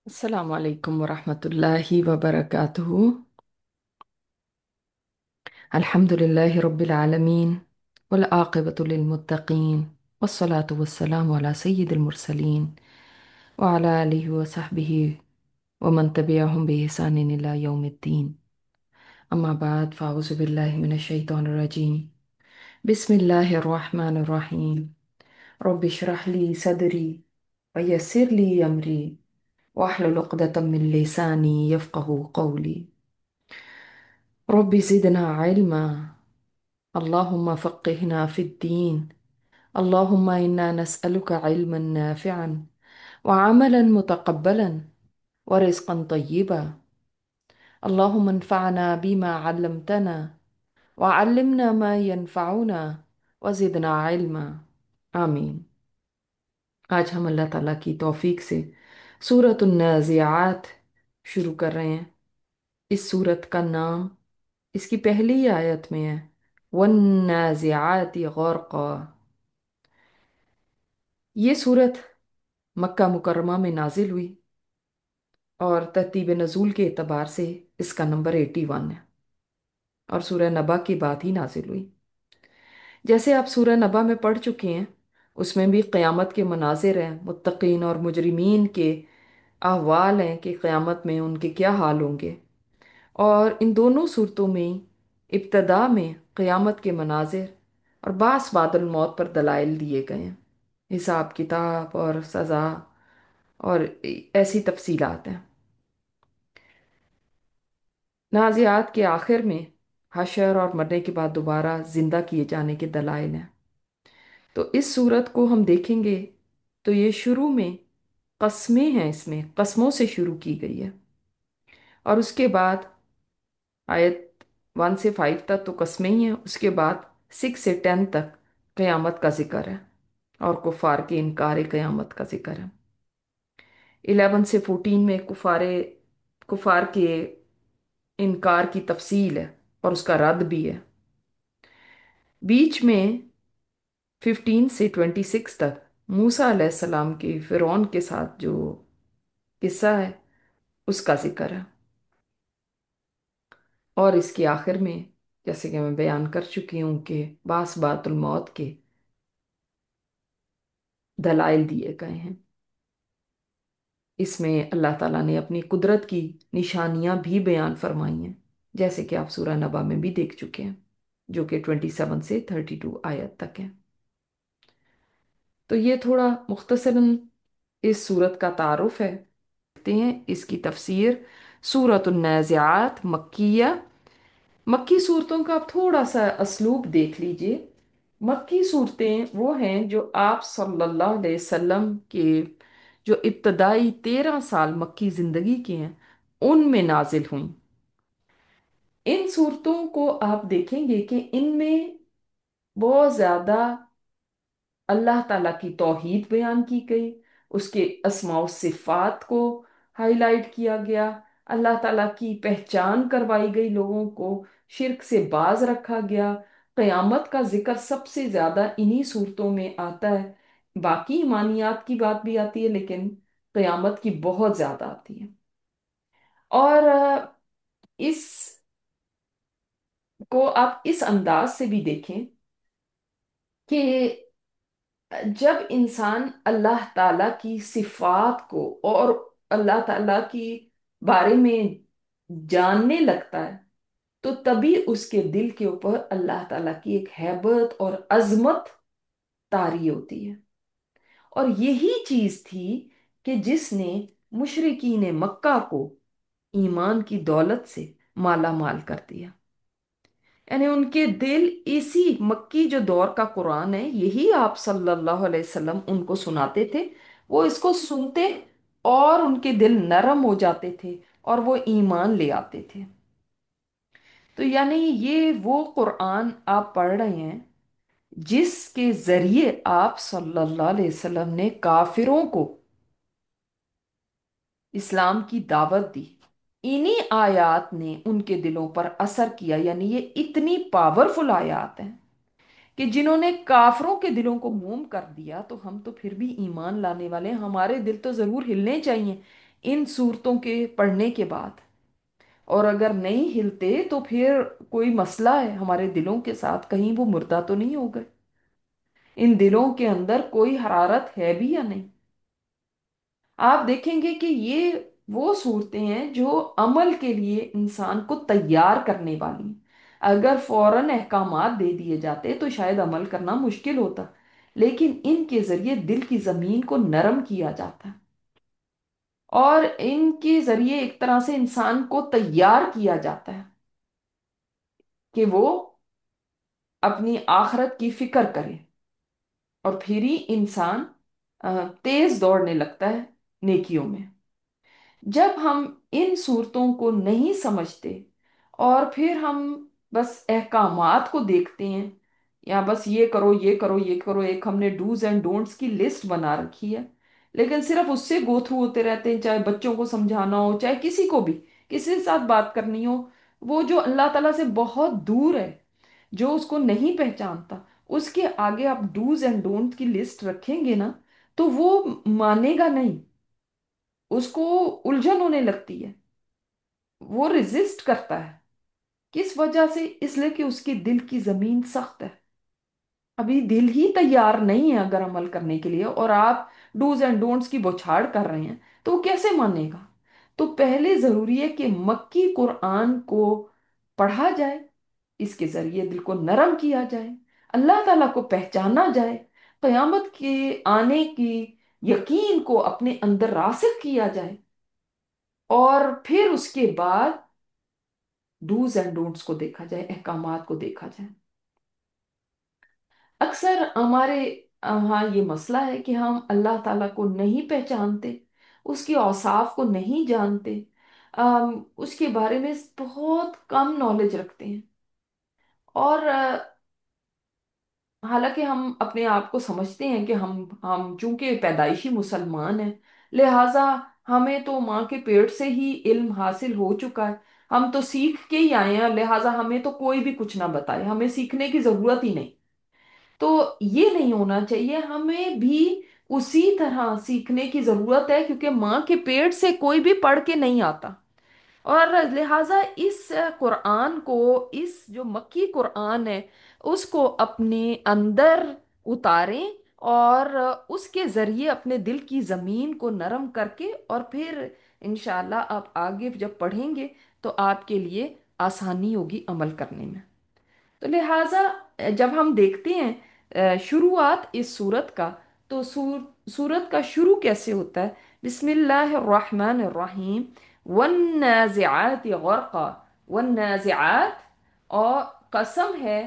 Assalamu alaikum wa rahmatullahi wa barakatuhu. Alhamdulillahi rabbil alameen. Wal aqibatu lil muttaqeen. Wassalatu wassalamu ala sayyidil mursaleen. Wa ala alihi wa sahbihi wa man tabi'ahum bi ihsanin ila yawmiddin. Amma ba'd, fa'uzu billahi minash shaitanir rajim. Bismillahir rahmanir rahim. Rabbi shrah li sadri wa yassir li amri wahlul 'uqdatam min lisani yafqahu qawli. رب زدنا علما اللهم فقهنا في الدين اللهم إنا نسألك علما نافعا وعملا متقبلا ورزقا طيبا اللهم انفعنا بما علمتنا وعلمنا ما ينفعنا وزدنا علما آمين. آج ہم اللہ تعالیٰ کی توفیق سے سورۃ النازعات شروع کر رہے ہیں۔ اس سورت کا نام اس کی پہلی ہی آیت میں ہے وَالنَّازِعَاتِ غَرْقًا۔ یہ سورت مکہ مکرمہ میں نازل ہوئی اور ترتیب نزول کے اعتبار سے اس کا نمبر 81 ہے اور سورہ نبا کے بعد ہی نازل ہوئی۔ جیسے آپ سورہ نبا میں پڑھ چکے ہیں، اس میں بھی قیامت کے مناظر ہیں، متقین اور مجرمین کے احوال ہیں کہ قیامت میں ان کے کیا حال ہوں گے، اور ان دونوں صورتوں میں ابتدا میں قیامت کے مناظر اور بعض بعد الموت پر دلائل دیے گئے ہیں، حساب کتاب اور سزا اور ایسی تفصیلات ہیں۔ نازعات کے آخر میں حشر اور مرنے کے بعد دوبارہ زندہ کیے جانے کے دلائل ہیں۔ تو اس صورت کو ہم دیکھیں گے تو یہ شروع میں قسمیں ہیں، اس میں قسموں سے شروع کی گئی ہے، اور اس کے بعد آیت 1 سے 5 تک تو قسمیں ہی ہیں، اس کے بعد 6 سے 10 تک قیامت کا ذکر ہے اور کفار کے انکار قیامت کا ذکر ہے۔ 11 سے 14 میں کفار کے انکار کی تفصیل ہے اور اس کا رد بھی ہے۔ بیچ میں 15 سے 26 تک موسیٰ علیہ السلام کے فرعون کے ساتھ جو قصہ ہے اس کا ذکر ہے، اور اس کے آخر میں جیسے کہ میں بیان کر چکی ہوں کہ باس بات الموت کے دلائل دیے گئے ہیں۔ اس میں اللہ تعالیٰ نے اپنی قدرت کی نشانیاں بھی بیان فرمائی ہیں، جیسے کہ آپ سورہ نبا میں بھی دیکھ چکے ہیں، جو کہ 27 سے 32 آیت تک ہے۔ تو یہ تھوڑا مختصراً اس صورت کا تعارف ہے۔ دیکھتے ہیں اس کی تفسیر۔ سورۃ النازعات مکیہ، مکی صورتوں کا آپ تھوڑا سا اسلوب دیکھ لیجئے۔ مکی صورتیں وہ ہیں جو آپ صلی اللہ علیہ وسلم کے جو ابتدائی 13 سال مکی زندگی کے ہیں ان میں نازل ہوئیں۔ ان صورتوں کو آپ دیکھیں گے کہ ان میں بہت زیادہ اللہ تعالیٰ کی توحید بیان کی گئی، اس کے اسماء و صفات کو ہائی لائٹ کیا گیا، اللہ تعالیٰ کی پہچان کروائی گئی، لوگوں کو شرک سے باز رکھا گیا۔ قیامت کا ذکر سب سے زیادہ انہی صورتوں میں آتا ہے، باقی ایمانیات کی بات بھی آتی ہے لیکن قیامت کی بہت زیادہ آتی ہے۔ اور اس کو آپ اس انداز سے بھی دیکھیں کہ جب انسان اللہ تعالیٰ کی صفات کو اور اللہ تعالیٰ کی بارے میں جاننے لگتا ہے تو تبھی اس کے دل کے اوپر اللہ تعالیٰ کی ایک ہیبت اور عظمت طاری ہوتی ہے، اور یہی چیز تھی کہ جس نے مشرکین مکہ کو ایمان کی دولت سے مالا مال کر دیا۔ یعنی ان کے دل اسی مکی جو دور کا قرآن ہے یہی آپ صلی اللہ علیہ وسلم ان کو سناتے تھے، وہ اس کو سنتے اور ان کے دل نرم ہو جاتے تھے اور وہ ایمان لے آتے تھے۔ تو یعنی یہ وہ قرآن آپ پڑھ رہے ہیں جس کے ذریعے آپ صلی اللہ علیہ وسلم نے کافروں کو اسلام کی دعوت دی۔ انہی آیات نے ان کے دلوں پر اثر کیا، یعنی یہ اتنی پاورفل آیات ہیں کہ جنہوں نے کافروں کے دلوں کو موم کر دیا، تو ہم تو پھر بھی ایمان لانے والے ہیں، ہمارے دل تو ضرور ہلنے چاہیے ان صورتوں کے پڑھنے کے بعد، اور اگر نہیں ہلتے تو پھر کوئی مسئلہ ہے ہمارے دلوں کے ساتھ، کہیں وہ مردہ تو نہیں ہو گئے، ان دلوں کے اندر کوئی حرارت ہے بھی یا نہیں۔ آپ دیکھیں گے کہ یہ وہ صورتیں ہیں جو عمل کے لیے انسان کو تیار کرنے والی ہیں۔ اگر فوراً احکامات دے دیے جاتے تو شاید عمل کرنا مشکل ہوتا، لیکن ان کے ذریعے دل کی زمین کو نرم کیا جاتا ہے، اور ان کے ذریعے ایک طرح سے انسان کو تیار کیا جاتا ہے کہ وہ اپنی آخرت کی فکر کرے، اور پھر ہی انسان تیز دوڑنے لگتا ہے نیکیوں میں۔ جب ہم ان صورتوں کو نہیں سمجھتے اور پھر ہم بس احکامات کو دیکھتے ہیں، یا بس یہ کرو یہ کرو یہ کرو، ایک ہم نے ڈوز اینڈ ڈونٹس کی لسٹ بنا رکھی ہے، لیکن صرف اس سے گو تھرو ہوتے رہتے ہیں، چاہے بچوں کو سمجھانا ہو، چاہے کسی کو بھی کسی کے ساتھ بات کرنی ہو، وہ جو اللہ تعالیٰ سے بہت دور ہے، جو اس کو نہیں پہچانتا، اس کے آگے آپ ڈوز اینڈ ڈونٹ کی لسٹ رکھیں گے نا، تو وہ مانے گا نہیں، اس کو الجھن ہونے لگتی ہے، وہ ریزسٹ کرتا ہے۔ کس وجہ سے؟ اس لیے کہ اس کے دل کی زمین سخت ہے، ابھی دل ہی تیار نہیں ہے اگر عمل کرنے کے لیے، اور آپ ڈوز اینڈ ڈونٹس کی بوچھاڑ کر رہے ہیں تو وہ کیسے مانے گا؟ تو پہلے ضروری ہے کہ مکی قرآن کو پڑھا جائے، اس کے ذریعے دل کو نرم کیا جائے، اللہ تعالیٰ کو پہچانا جائے، قیامت کے آنے کی یقین کو اپنے اندر راسخ کیا جائے، اور پھر اس کے بعد ڈوز اینڈ ڈونٹس کو دیکھا جائے، احکامات کو دیکھا جائے۔ اکثر ہمارے ہاں یہ مسئلہ ہے کہ ہم اللہ تعالیٰ کو نہیں پہچانتے، اس کے اوصاف کو نہیں جانتے، اس کے بارے میں بہت کم نالج رکھتے ہیں، اور حالانکہ ہم اپنے آپ کو سمجھتے ہیں کہ ہم چونکہ پیدائشی مسلمان ہیں، لہٰذا ہمیں تو ماں کے پیٹ سے ہی علم حاصل ہو چکا ہے، ہم تو سیکھ کے ہی آئے ہیں، لہٰذا ہمیں تو کوئی بھی کچھ نہ بتائے، ہمیں سیکھنے کی ضرورت ہی نہیں۔ تو یہ نہیں ہونا چاہیے، ہمیں بھی اسی طرح سیکھنے کی ضرورت ہے، کیونکہ ماں کے پیٹ سے کوئی بھی پڑھ کے نہیں آتا، اور لہٰذا اس قرآن کو، اس جو مکی قرآن ہے، اس کو اپنے اندر اتاریں، اور اس کے ذریعے اپنے دل کی زمین کو نرم کر کے، اور پھر انشاءاللہ آپ آگے جب پڑھیں گے تو آپ کے لیے آسانی ہوگی عمل کرنے میں۔ تو لہٰذا جب ہم دیکھتے ہیں شروعات اس سورت کا، تو سورت کا شروع کیسے ہوتا ہے؟ بسم اللہ الرحمن الرحیم، والنازعات غرقا، والنازعات، اور قسم ہے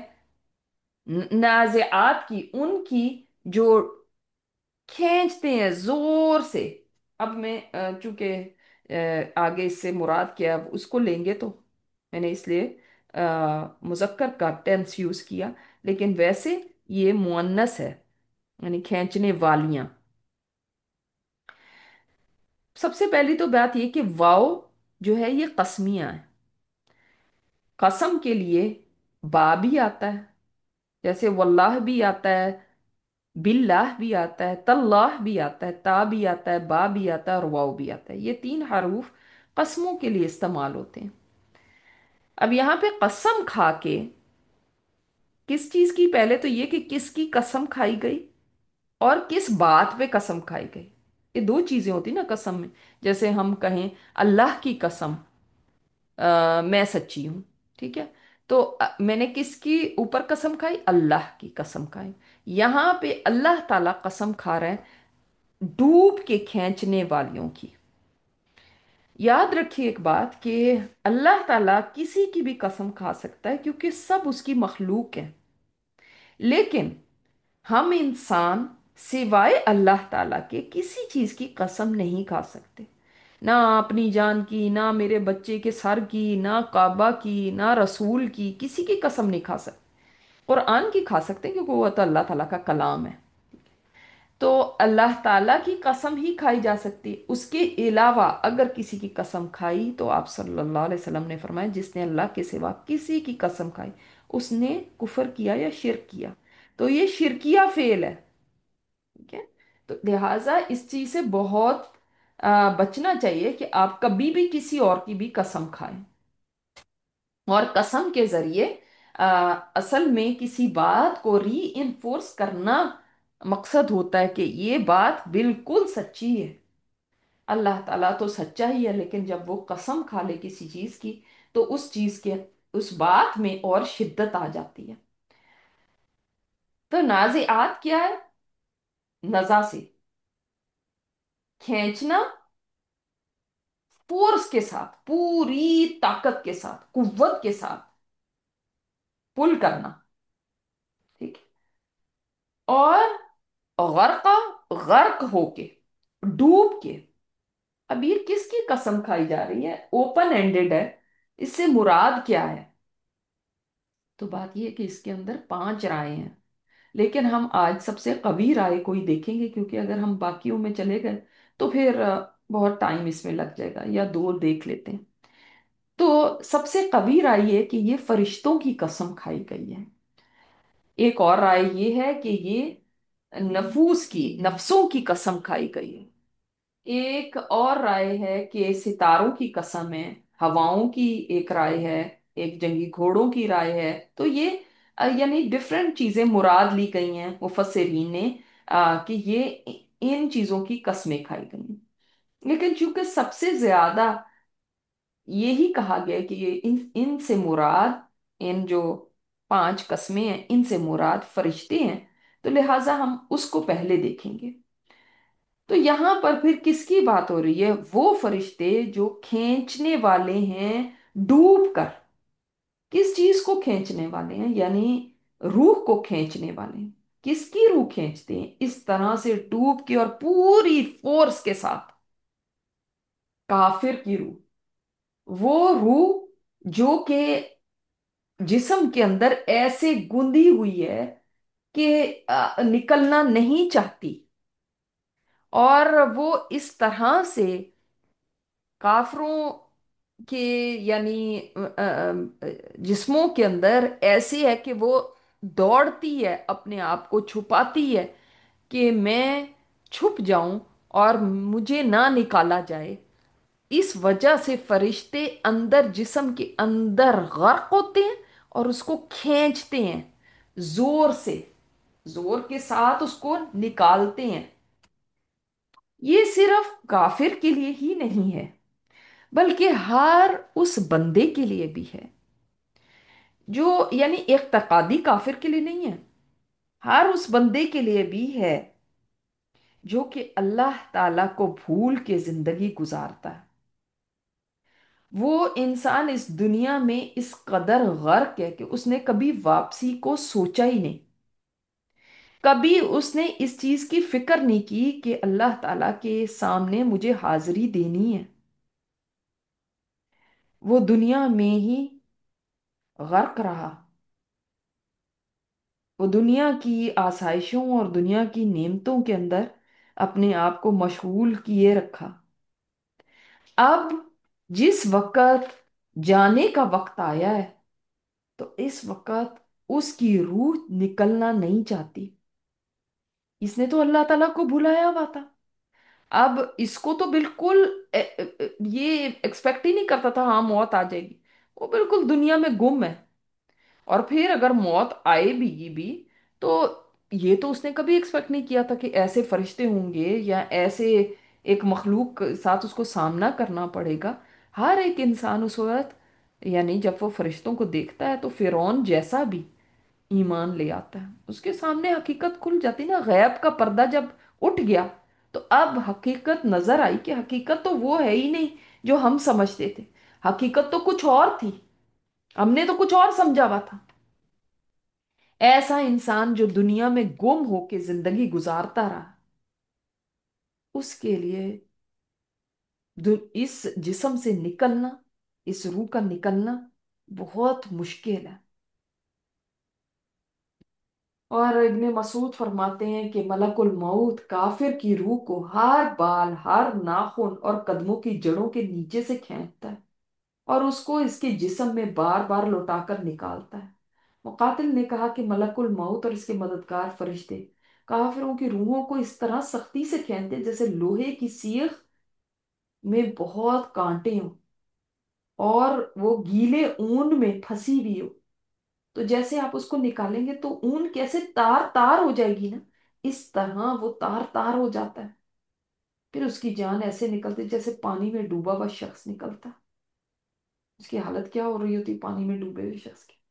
نازعات کی، ان کی جو کھینچتے ہیں زور سے۔ اب میں چونکہ آگے اس سے مراد کیا اس کو لیں گے، تو میں نے اس لیے مذکر کا ٹینس یوز کیا، لیکن ویسے یہ مؤنث ہے، یعنی کھینچنے والیاں۔ سب سے پہلی تو بات یہ کہ واو جو ہے یہ قسمیاں ہیں، قسم کے لیے با بھی آتا ہے، جیسے واللہ بھی آتا ہے، باللہ بھی آتا ہے، تاللہ بھی آتا ہے، تا بھی آتا ہے، با بھی آتا ہے، اور واو بھی آتا ہے، یہ تین حروف قسموں کے لیے استعمال ہوتے ہیں۔ اب یہاں پہ قسم کھا کے کس چیز کی؟ پہلے تو یہ کہ کس کی قسم کھائی گئی اور کس بات پہ قسم کھائی گئی، یہ دو چیزیں ہوتی نا قسم میں۔ جیسے ہم کہیں اللہ کی قسم، میں سچی ہوں، ٹھیک ہے، تو میں نے کس کی اوپر قسم کھائی؟ اللہ کی قسم کھائی۔ یہاں پہ اللہ تعالیٰ قسم کھا رہے ہیں ڈوب کے کھینچنے والیوں کی۔ یاد رکھیے ایک بات کہ اللہ تعالیٰ کسی کی بھی قسم کھا سکتا ہے، کیونکہ سب اس کی مخلوق ہیں، لیکن ہم انسان سوائے اللہ تعالیٰ کے کسی چیز کی قسم نہیں کھا سکتے، نہ اپنی جان کی، نہ میرے بچے کے سر کی، نہ کعبہ کی، نہ رسول کی، کسی کی قسم نہیں کھا سکتے۔ قرآن کی کھا سکتے ہیں کیونکہ وہ تو اللہ تعالیٰ کا کلام ہے، تو اللہ تعالیٰ کی قسم ہی کھائی جا سکتی، اس کے علاوہ اگر کسی کی قسم کھائی تو آپ صلی اللہ علیہ وسلم نے فرمایا جس نے اللہ کے سوا کسی کی قسم کھائی اس نے کفر کیا یا شرک کیا، تو یہ شرکیہ فعل ہے، ٹھیک ہے؟ تو لہٰذا اس چیز سے بہت बचना चाहिए कि आप कभी भी किसी और की भी कसम खाएं। और कसम के जरिए अ, असल में किसी बात को री इन्फोर्स करना मकसद होता है कि ये बात बिल्कुल सच्ची है। अल्लाह ताला तो सच्चा ही है, लेकिन जब वो कसम खा ले किसी चीज की, तो उस चीज के उस बात में और शिद्दत आ जाती है। तो नाज़िआत क्या है? नजा से खींचना, फोर्स के साथ, पूरी ताकत के साथ, कुव्वत के साथ पुल करना। ठीक है। और गर्का, गर्क होके, डूब के। अब ये किसकी कसम खाई जा रही है? ओपन एंडेड है। इससे मुराद क्या है? तो बात यह है कि इसके अंदर 5 राय हैं, लेकिन हम आज सबसे कवी राय को ही देखेंगे, क्योंकि अगर हम बाकियों में चले गए तो फिर बहुत टाइम इसमें लग जाएगा, या दो देख लेते हैं। तो सबसे कवी राय ये कि ये फरिश्तों की कसम खाई गई है। एक और राय ये है कि ये नफूस की, नफ्सों की कसम खाई गई है। एक और राय है कि सितारों की कसम है। हवाओं की एक राय है। एक जंगी घोड़ों की राय है। तो ये यानी डिफरेंट चीजें मुराद ली गई हैं मुफस्सिरीन ने, कि ये इन चीजों की कस्में खाई गई हैं। लेकिन चूंकि सबसे ज्यादा यही कहा गया है कि ये इन से मुराद, इन जो 5 कस्में हैं इनसे मुराद फरिश्ते हैं, तो लिहाजा हम उसको पहले देखेंगे। तो यहां पर फिर किसकी बात हो रही है? वो फरिश्ते जो खींचने वाले हैं डूब कर। किस चीज को खींचने वाले हैं? यानी रूह को खींचने वाले हैं। किसकी रूह खींचते हैं इस तरह से डूब के और पूरी फोर्स के साथ? काफिर की रूह। वो रूह जो कि जिस्म के अंदर ऐसे गुंदी हुई है कि निकलना नहीं चाहती। और वो इस तरह से काफरों के यानी जिस्मों के अंदर ऐसी है कि वो दौड़ती है, अपने आप को छुपाती है कि मैं छुप जाऊं और मुझे ना निकाला जाए। इस वजह से फरिश्ते अंदर, जिस्म के अंदर गर्क होते हैं और उसको खींचते हैं जोर से, जोर के साथ उसको निकालते हैं। ये सिर्फ काफिर के लिए ही नहीं है, बल्कि हर उस बंदे के लिए भी है जो यानी इत्तेकादी काफिर के लिए नहीं है। हर उस बंदे के लिए भी है जो कि अल्लाह ताला को भूल के जिंदगी गुजारता है। वो इंसान इस दुनिया में इस कदर गर्क है कि उसने कभी वापसी को सोचा ही नहीं। कभी उसने इस चीज की फिक्र नहीं की कि अल्लाह ताला के सामने मुझे हाजिरी देनी है। वो दुनिया में ही गर्क रहा। वो दुनिया की आसाइशों और दुनिया की नेमतों के अंदर अपने आप को मशगूल किए रखा। अब जिस वक्त जाने का वक्त आया है, तो इस वक्त उसकी रूह निकलना नहीं चाहती। इसने तो अल्लाह ताला को भुलाया हुआ था। अब इसको तो बिल्कुल ये एक्सपेक्ट ही नहीं करता था हाँ मौत आ जाएगी। वो बिल्कुल दुनिया में गुम है। और फिर अगर मौत आए भी तो ये तो उसने कभी एक्सपेक्ट नहीं किया था कि ऐसे फरिश्ते होंगे या ऐसे एक मखलूक के साथ उसको सामना करना पड़ेगा। हर एक इंसान उस वक्त यानी जब वो फरिश्तों को देखता है तो फिरौन जैसा भी ईमान ले आता है। उसके सामने हकीकत खुल जाती ना, गैब का पर्दा जब उठ गया तो अब हकीकत नजर आई कि हकीकत तो वो है ही नहीं जो हम समझते थे। हकीकत तो कुछ और थी। हमने तो कुछ और समझा हुआ था। ऐसा इंसान जो दुनिया में गुम होके जिंदगी गुजारता रहा, उसके लिए इस जिस्म से निकलना, इस रूह का निकलना बहुत मुश्किल है। और इब्ने मसूद फरमाते हैं कि मलकुल मौत काफिर की रूह को हर बाल, हर नाखून और कदमों की जड़ों के नीचे से खींचता है और उसको इसके जिस्म में बार बार लौटाकर निकालता है। मुकातिल ने कहा कि मलकुल मौत और इसके मददगार फरिश्ते काफिरों की रूहों को इस तरह सख्ती से खींचते जैसे लोहे की सीख میں بہت کانٹے ہوں اور وہ گیلے اون میں پھنسی ہوئی ہو، تو جیسے آپ اس کو نکالیں گے تو اون کیسے تار تار ہو جائے گی نا، اس طرح وہ تار تار ہو جاتا ہے. پھر اس کی جان ایسے نکلتی جیسے پانی میں ڈوبا ہوا شخص نکلتا. اس کی حالت کیا ہو رہی ہوتی پانی میں ڈوبے ہوئے شخص کی.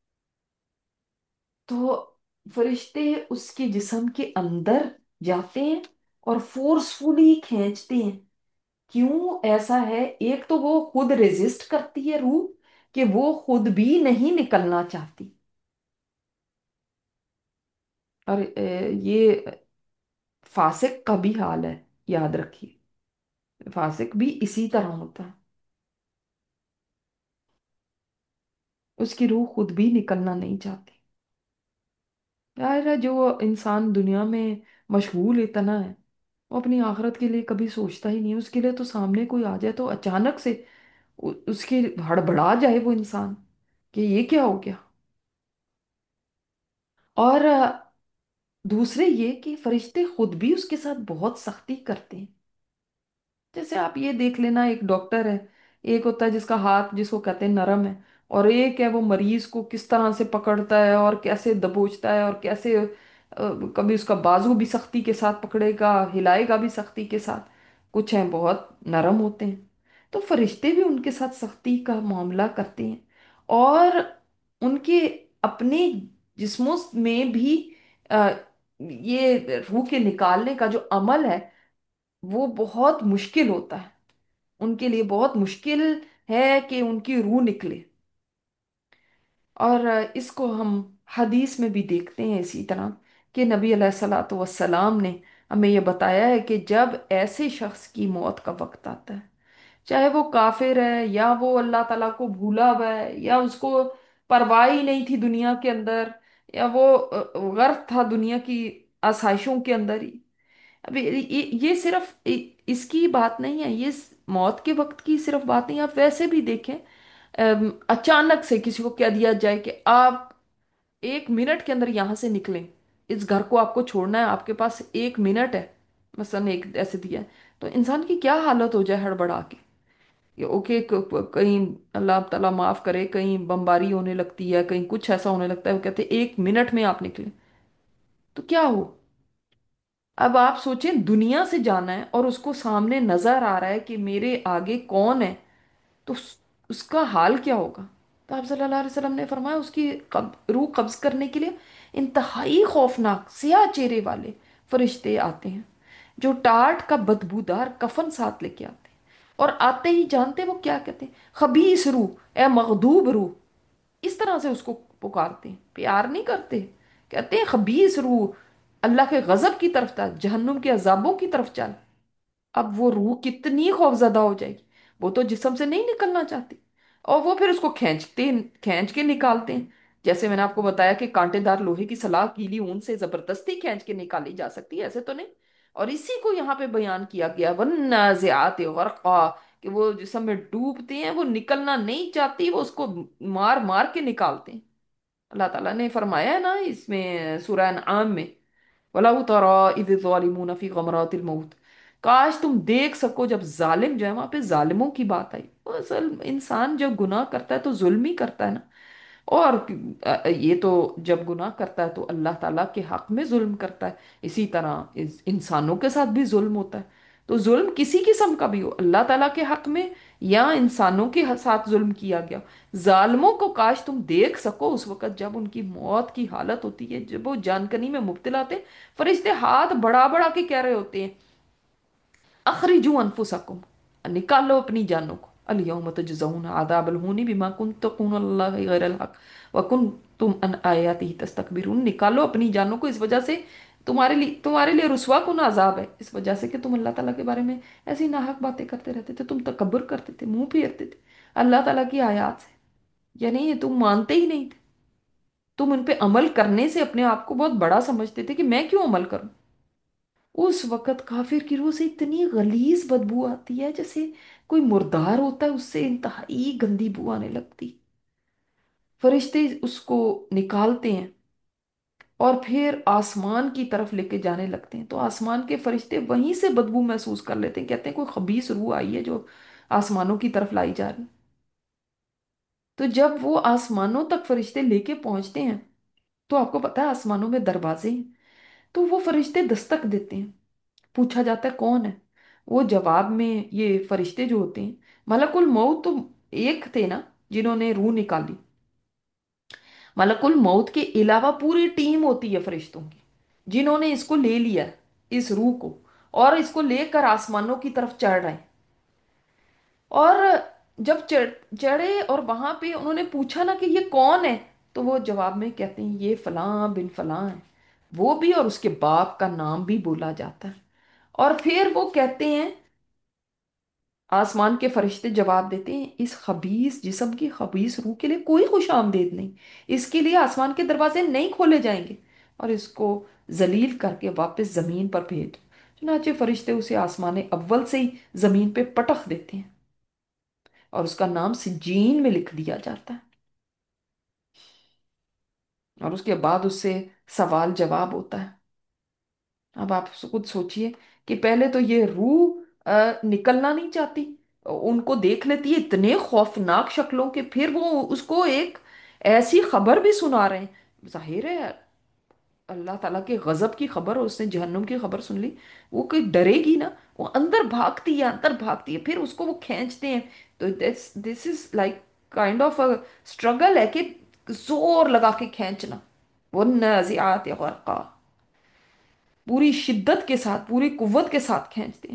تو فرشتے اس کے جسم کے اندر جاتے ہیں اور فورسفلی کھینچتے ہیں. کیوں ایسا ہے؟ ایک تو وہ خود ریزسٹ کرتی ہے روح، کہ وہ خود بھی نہیں نکلنا چاہتی. اور یہ فاسق کا بھی حال ہے، یاد رکھیے. فاسق بھی اسی طرح ہوتا ہے، اس کی روح خود بھی نکلنا نہیں چاہتی. ظاہر ہے جو انسان دنیا میں مشغول اتنا ہے، وہ اپنی آخرت کے لیے کبھی سوچتا ہی نہیں. اس کے لیے تو سامنے کوئی آ جائے تو اچانک سے اس کی ہڑبڑا جائے وہ انسان کہ یہ کیا ہو گیا. اور دوسرے یہ کہ فرشتے خود بھی اس کے ساتھ بہت سختی کرتے ہیں. جیسے آپ یہ دیکھ لینا، ایک ڈاکٹر ہے، ایک ہوتا ہے جس کا ہاتھ جس کو کہتے ہیں نرم ہے، اور ایک ہے وہ مریض کو کس طرح سے پکڑتا ہے اور کیسے دبوچتا ہے اور کیسے کبھی اس کا بازو بھی سختی کے ساتھ پکڑے گا، ہلائے گا بھی سختی کے ساتھ. کچھ ہیں بہت نرم ہوتے ہیں. تو فرشتے بھی ان کے ساتھ سختی کا معاملہ کرتے ہیں. اور ان کے اپنے جسموں میں بھی آ، یہ روح کے نکالنے کا جو عمل ہے وہ بہت مشکل ہوتا ہے. ان کے لیے بہت مشکل ہے کہ ان کی روح نکلے. اور اس کو ہم حدیث میں بھی دیکھتے ہیں اسی طرح کہ نبی علیہ الصلوۃ والسلام نے ہمیں یہ بتایا ہے کہ جب ایسے شخص کی موت کا وقت آتا ہے، چاہے وہ کافر ہے یا وہ اللہ تعالیٰ کو بھولا ہوا ہے یا اس کو پرواہ ہی نہیں تھی دنیا کے اندر، یا وہ غرق تھا دنیا کی آسائشوں کے اندر ہی. اب یہ صرف اس کی بات نہیں ہے، یہ موت کے وقت کی صرف بات نہیں. آپ ویسے بھی دیکھیں، اچانک سے کسی کو کہہ دیا جائے کہ آپ 1 منٹ کے اندر یہاں سے نکلیں، اس گھر کو آپ کو چھوڑنا ہے، آپ کے پاس 1 منٹ ہے، مثلا ایک ایسے دیا ہے، تو انسان کی کیا حالت ہو جائے ہڑبڑا کے. یہ اوکے، کہیں اللہ تعالیٰ معاف کرے، کہیں بمباری ہونے لگتی ہے، کہیں کچھ ایسا ہونے لگتا ہے، وہ کہتے ہیں 1 منٹ میں آپ نکلیں، تو کیا ہو. اب آپ سوچیں، دنیا سے جانا ہے اور اس کو سامنے نظر آ رہا ہے کہ میرے آگے کون ہے، تو اس کا حال کیا ہوگا. تو آپ صلی اللہ علیہ وسلم نے فرمایا اس کی روح قبض کرنے کے لیے انتہائی خوفناک سیاہ چہرے والے فرشتے آتے ہیں، جو ٹاٹ کا بدبودار کفن ساتھ لے کے آتے ہیں. اور آتے ہی جانتے وہ کیا کہتے ہیں؟ خبیث روح، اے مغضوب روح. اس طرح سے اس کو پکارتے ہیں، پیار نہیں کرتے، کہتے ہیں خبیث روح، اللہ کے غضب کی طرف چل، جہنم کے عذابوں کی طرف چل. اب وہ روح کتنی خوفزدہ ہو جائے گی، وہ تو جسم سے نہیں نکلنا چاہتی. اور وہ پھر اس کو کھینچ کے نکالتے ہیں. جیسے میں نے آپ کو بتایا کہ کانٹے دار لوہے کی سلاخ گیلی اون سے زبردستی کھینچ کے نکالی جا سکتی ہے، ایسے تو نہیں. اور اسی کو یہاں پہ بیان کیا گیا والنازعات غرقا، کہ وہ جسم میں ڈوبتے ہیں، وہ نکلنا نہیں چاہتی، وہ اس کو مار مار کے نکالتے ہیں. اللہ تعالیٰ نے فرمایا ہے نا اس میں سورہ انعام میں، وَلَوْ تَرَى إِذِ الظَّالِمُونَ فِي غَمرَاتِ الْمَوْتِ. کاش تم دیکھ سکو جب ظالم جو ہے، وہاں پہ ظالموں کی بات آئی. وہ اصل انسان جب گناہ کرتا ہے تو ظلم ہی کرتا ہے نا. اور یہ تو جب گناہ کرتا ہے تو اللہ تعالیٰ کے حق میں ظلم کرتا ہے. اسی طرح انسانوں کے ساتھ بھی ظلم ہوتا ہے. تو ظلم کسی قسم کا بھی ہو، اللہ تعالیٰ کے حق میں یا انسانوں کے ساتھ ظلم کیا گیا، ظالموں کو کاش تم دیکھ سکو اس وقت جب ان کی موت کی حالت ہوتی ہے، جب وہ جان کنی میں مبتلا تھے. فرشتے ہاتھ بڑا بڑا کے کہہ رہے ہوتے ہیں اخرجوا انفسکم، نکالو اپنی جانوں کو، الیوم تجزون عذاب الہون بما کنتم تقولون اللہ غیر الحق وکنتم عن آیاتہ تستکبرون. نکالو اپنی جانوں کو اس وجہ سے تمہارے لیے رسوا کن عذاب ہے، اس وجہ سے کہ تم اللہ تعالیٰ کے بارے میں ایسی ناحق باتیں کرتے رہتے تھے، تم تکبر کرتے تھے، منہ پھیرتے تھے اللہ تعالیٰ کی آیات سے. یعنی یہ تم مانتے ہی نہیں تھے، تم ان پہ عمل کرنے سے اپنے آپ کو بہت بڑا سمجھتے تھے کہ میں کیوں عمل کروں. اس وقت کافر کی روح سے اتنی غلیظ بدبو آتی ہے جیسے کوئی مردار ہوتا ہے، اس سے انتہائی گندی بو آنے لگتی. فرشتے اس کو نکالتے ہیں اور پھر آسمان کی طرف لے کے جانے لگتے ہیں، تو آسمان کے فرشتے وہیں سے بدبو محسوس کر لیتے ہیں، کہتے ہیں کوئی خبیث روح آئی ہے جو آسمانوں کی طرف لائی جا رہی ہے۔ تو جب وہ آسمانوں تک فرشتے لے کے پہنچتے ہیں، تو آپ کو پتا ہے آسمانوں میں دروازے ہیں، تو وہ فرشتے دستک دیتے ہیں، پوچھا جاتا ہے کون ہے؟ وہ جواب میں یہ فرشتے جو ہوتے ہیں، ملک الموت تو ایک تھے نا جنہوں نے روح نکالی، ملک الموت کے علاوہ پوری ٹیم ہوتی ہے فرشتوں کی جنہوں نے اس کو لے لیا، اس روح کو، اور اس کو لے کر آسمانوں کی طرف چڑھ رہے ہیں۔ اور جب چڑھے اور وہاں پہ انہوں نے پوچھا نا کہ یہ کون ہے، تو وہ جواب میں کہتے ہیں یہ فلاں بن فلاں ہے، وہ بھی اور اس کے باپ کا نام بھی بولا جاتا ہے۔ اور پھر وہ کہتے ہیں، آسمان کے فرشتے جواب دیتے ہیں اس خبیث جسم کی خبیث روح کے لیے کوئی خوش آمدید نہیں، اس کے لیے آسمان کے دروازے نہیں کھولے جائیں گے، اور اس کو ذلیل کر کے واپس زمین پر بھیج دو۔ چنانچہ فرشتے اسے آسمان اول سے ہی زمین پہ پٹخ دیتے ہیں، اور اس کا نام سجین میں لکھ دیا جاتا ہے، اور اس کے بعد اس سے سوال جواب ہوتا ہے۔ اب آپ خود سوچئے کہ پہلے تو یہ روح نکلنا نہیں چاہتی، ان کو دیکھ لیتی ہے اتنے خوفناک شکلوں کے، پھر وہ اس کو ایک ایسی خبر بھی سنا رہے ہیں، ظاہر ہے اللہ تعالیٰ کے غضب کی خبر، اور اس نے جہنم کی خبر سن لی، وہ کوئی ڈرے گی نا، وہ اندر بھاگتی ہے، اندر بھاگتی ہے، پھر اس کو وہ کھینچتے ہیں۔ تو this is like kind of struggle ہے کہ زور لگا کے کھینچنا، وہ نازعات غرقا، پوری شدت کے ساتھ پوری قوت کے ساتھ کھینچتے ہیں،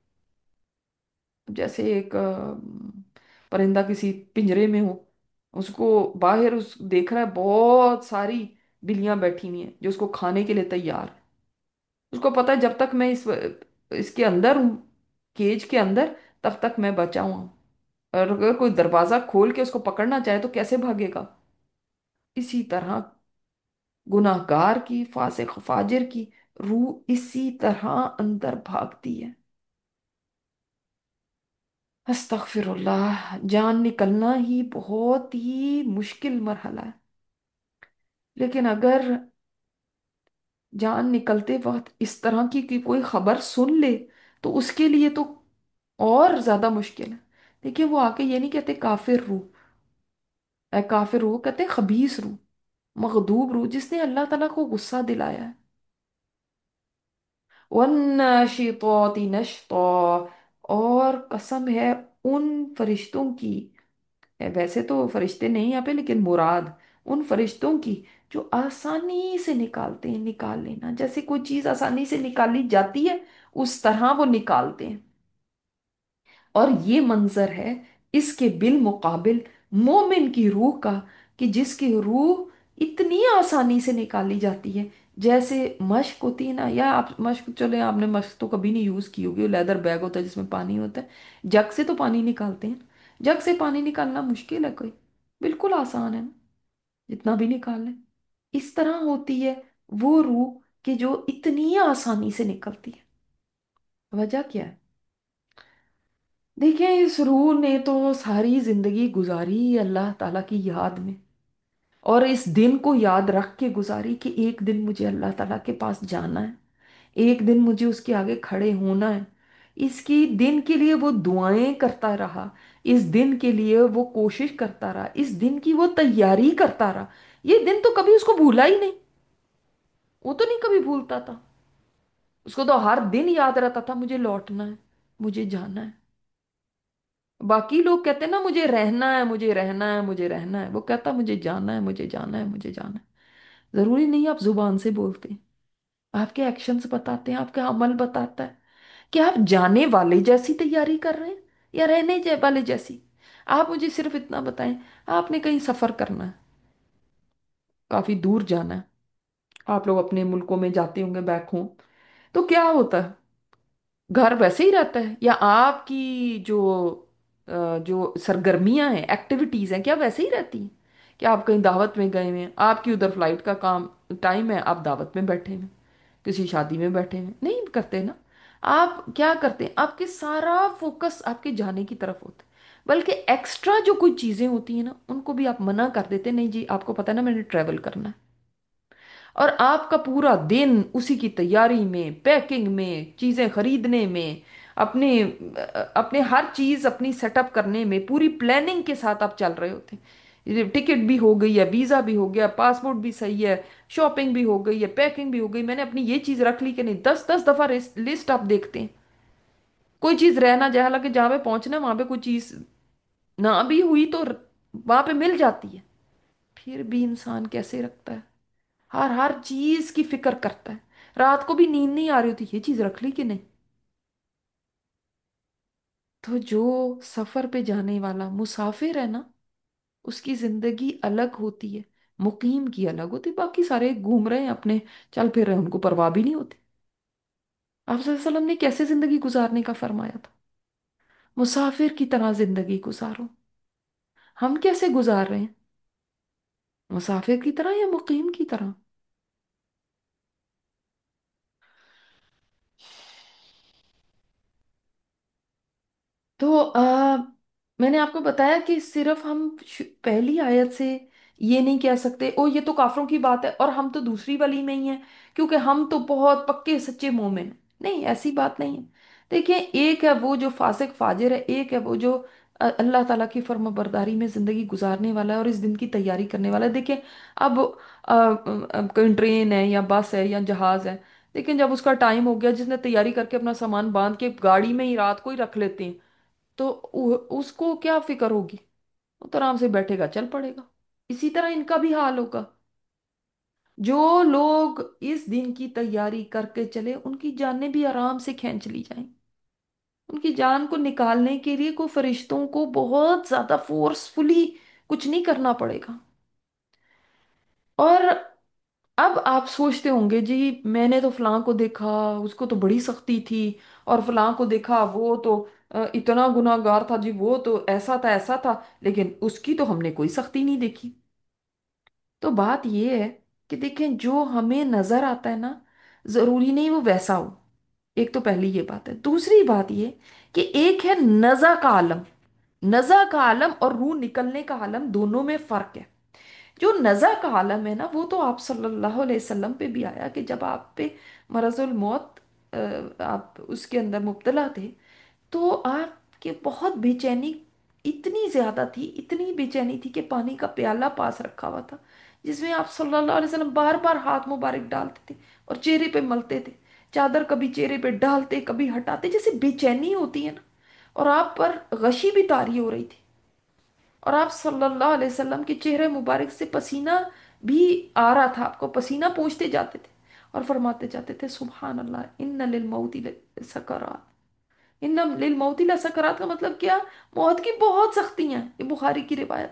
جیسے ایک پرندہ کسی پنجرے میں ہو، اس کو باہر اس دیکھ رہا ہے بہت ساری بلیاں بیٹھی ہوئی ہیں جو اس کو کھانے کے لیے تیار ہے، اس کو پتا ہے جب تک میں اس کے اندر ہوں، کیج کے اندر، تب تک میں بچا ہوا ہوں، اور اگر کوئی دروازہ کھول کے اس کو پکڑنا چاہے تو کیسے بھاگے گا؟ اسی طرح گناہگار کی، فاسق فاجر کی روح اسی طرح اندر بھاگتی ہے۔ استغفر اللہ، جان نکلنا ہی بہت ہی مشکل مرحلہ ہے، لیکن اگر جان نکلتے وقت اس طرح کی کوئی خبر سن لے تو اس کے لیے تو اور زیادہ مشکل ہے۔ دیکھیے وہ آ کے یہ نہیں کہتے کافر روح، اے کافر روح، کہتے خبیث روح، مغضوب روح، جس نے اللہ تعالیٰ کو غصہ دلایا ہے۔ وَالنَّاشِطَاتِ نَشْطًا، اور قسم ہے ان فرشتوں کی، ویسے تو فرشتے نہیں یہاں پہ لیکن مراد ان فرشتوں کی جو آسانی سے نکالتے ہیں، نکال لینا، جیسے کوئی چیز آسانی سے نکالی جاتی ہے اس طرح وہ نکالتے ہیں۔ اور یہ منظر ہے اس کے بالمقابل مومن کی روح کا، کہ جس کی روح اتنی آسانی سے نکالی جاتی ہے، جیسے مشق ہوتی ہے نا، یا آپ مشق، چلے آپ نے مشق تو کبھی نہیں یوز کی ہوگی، لیدر بیگ ہوتا ہے جس میں پانی ہوتا ہے، جگ سے تو پانی نکالتے ہیں، جگ سے پانی نکالنا مشکل ہے کوئی؟ بالکل آسان ہے نا، جتنا بھی نکال لیں۔ اس طرح ہوتی ہے وہ روح کہ جو اتنی آسانی سے نکلتی ہے۔ وجہ کیا ہے؟ دیکھیں اس روح نے تو ساری زندگی گزاری اللہ تعالیٰ کی یاد میں، اور اس دن کو یاد رکھ کے گزاری کہ ایک دن مجھے اللہ تعالیٰ کے پاس جانا ہے، ایک دن مجھے اس کے آگے کھڑے ہونا ہے۔ اس کی دن کے لیے وہ دعائیں کرتا رہا، اس دن کے لیے وہ کوشش کرتا رہا، اس دن کی وہ تیاری کرتا رہا، یہ دن تو کبھی اس کو بھولا ہی نہیں، وہ تو نہیں کبھی بھولتا تھا، اس کو تو ہر دن یاد رہتا تھا مجھے لوٹنا ہے، مجھے جانا ہے۔ باقی لوگ کہتے ہیں نا مجھے رہنا ہے، مجھے رہنا ہے، مجھے رہنا ہے، وہ کہتا مجھے جانا ہے، مجھے جانا ہے، مجھے جانا ہے۔ ضروری نہیں آپ زبان سے بولتے ہیں، آپ کے ایکشنز بتاتے ہیں، آپ کا عمل بتاتا ہے کہ آپ جانے والے جیسی تیاری کر رہے ہیں یا رہنے والے جیسی۔ آپ مجھے صرف اتنا بتائیں، آپ نے کہیں سفر کرنا ہے، کافی دور جانا ہے، آپ لوگ اپنے ملکوں میں جاتے ہوں گے بیک ہوم، تو کیا ہوتا ہے؟ گھر ویسے ہی رہتا ہے، یا آپ کی جو جو سرگرمیاں ہیں، ایکٹیویٹیز ہیں، کیا ویسے ہی رہتی ہیں؟ کہ آپ کہیں دعوت میں گئے ہوئے ہیں، آپ کی ادھر فلائٹ کا کام ٹائم ہے، آپ دعوت میں بیٹھے ہوئے ہیں، کسی شادی میں بیٹھے ہوئے ہیں؟ نہیں کرتے نا، آپ کیا کرتے ہیں؟ آپ کے سارا فوکس آپ کے جانے کی طرف ہوتا ہے، بلکہ ایکسٹرا جو کوئی چیزیں ہوتی ہیں نا ان کو بھی آپ منع کر دیتے ہیں، نہیں جی آپ کو پتا ہے نا میں نے ٹریول کرنا ہے۔ اور آپ کا پورا دن اسی کی تیاری میں، پیکنگ میں، چیزیں خریدنے میں، اپنے اپنے ہر چیز اپنی سیٹ اپ کرنے میں پوری پلاننگ کے ساتھ آپ چل رہے ہوتے ہیں، یہ ٹکٹ بھی ہو گئی ہے، ویزا بھی ہو گیا، پاسپورٹ بھی صحیح ہے، شاپنگ بھی ہو گئی ہے، پیکنگ بھی ہو گئی، میں نے اپنی یہ چیز رکھ لی کہ نہیں، 10 10 دفعہ لسٹ آپ دیکھتے ہیں، کوئی چیز رہ نہ جائے، حالانکہ جہاں پہ پہنچنا ہے وہاں پہ کوئی چیز نہ بھی ہوئی تو وہاں پہ مل جاتی ہے، پھر بھی انسان کیسے رکھتا ہے، ہر ہر چیز کی فکر کرتا ہے، رات کو بھی نیند نہیں آ رہی ہوتی، یہ چیز رکھ لی کہ نہیں؟ تو جو سفر پہ جانے والا مسافر ہے نا، اس کی زندگی الگ ہوتی ہے، مقیم کی الگ ہوتی، باقی سارے گھوم رہے ہیں اپنے، چل پھر رہے ہیں، ان کو پرواہ بھی نہیں ہوتی۔ آپ صلی اللہ علیہ وسلم نے کیسے زندگی گزارنے کا فرمایا تھا؟ مسافر کی طرح زندگی گزارو۔ ہم کیسے گزار رہے ہیں؟ مسافر کی طرح یا مقیم کی طرح؟ تو میں نے آپ کو بتایا کہ صرف ہم پہلی آیت سے یہ نہیں کہہ سکتے او یہ تو کافروں کی بات ہے اور ہم تو دوسری والی میں ہی ہیں کیونکہ ہم تو بہت پکے سچے مومن ہیں۔ نہیں، ایسی بات نہیں ہے۔ دیکھیں، ایک ہے وہ جو فاسق فاجر ہے، ایک ہے وہ جو اللہ تعالیٰ کی فرما برداری میں زندگی گزارنے والا ہے اور اس دن کی تیاری کرنے والا ہے۔ دیکھیں، اب کوئی ٹرین ہے یا بس ہے یا جہاز ہے، لیکن جب اس کا ٹائم ہو گیا، جس نے تیاری کر کے اپنا سامان باندھ کے گاڑی میں ہی رات کو ہی رکھ لیتے ہیں، تو اس کو کیا فکر ہوگی؟ وہ تو آرام سے بیٹھے گا، چل پڑے گا۔ اسی طرح ان کا بھی حال ہوگا۔ جو لوگ اس دن کی تیاری کر کے چلے، ان کی جانیں بھی آرام سے کھینچ لی جائیں۔ ان کی جان کو نکالنے کے لیے کوئی فرشتوں کو بہت زیادہ فورسفلی کچھ نہیں کرنا پڑے گا۔ اور اب آپ سوچتے ہوں گے جی، میں نے تو فلاں کو دیکھا، اس کو تو بڑی سختی تھی، اور فلاں کو دیکھا وہ تو اتنا گناہ گار تھا جی، وہ تو ایسا تھا ایسا تھا، لیکن اس کی تو ہم نے کوئی سختی نہیں دیکھی۔ تو بات یہ ہے کہ دیکھیں، جو ہمیں نظر آتا ہے نا، ضروری نہیں وہ ویسا ہو۔ ایک تو پہلی یہ بات ہے، دوسری بات یہ کہ ایک ہے نزع کا عالم۔ نزع کا عالم اور روح نکلنے کا عالم، دونوں میں فرق ہے۔ جو نزع کا عالم ہے نا، وہ تو آپ صلی اللہ علیہ وسلم پہ بھی آیا کہ جب آپ پہ مرض الموت، آپ اس کے اندر مبتلا تھے، تو آپ کے بہت بے چینی اتنی زیادہ تھی، اتنی بے چینی تھی کہ پانی کا پیالہ پاس رکھا ہوا تھا، جس میں آپ صلی اللہ علیہ وسلم بار بار ہاتھ مبارک ڈالتے تھے اور چہرے پہ ملتے تھے، چادر کبھی چہرے پہ ڈالتے کبھی ہٹاتے، جیسے بے چینی ہوتی ہے نا، اور آپ پر غشی بھی طاری ہو رہی تھی، اور آپ صلی اللہ علیہ وسلم کے چہرے مبارک سے پسینہ بھی آ رہا تھا، آپ کو پسینہ پوچھتے جاتے تھے اور فرماتے جاتے تھے سبحان اللہ ان للموت سکرات۔ ان للموت لسکرات کا مطلب کیا؟ موت کی بہت سختی ہیں، یہ بخاری کی روایت۔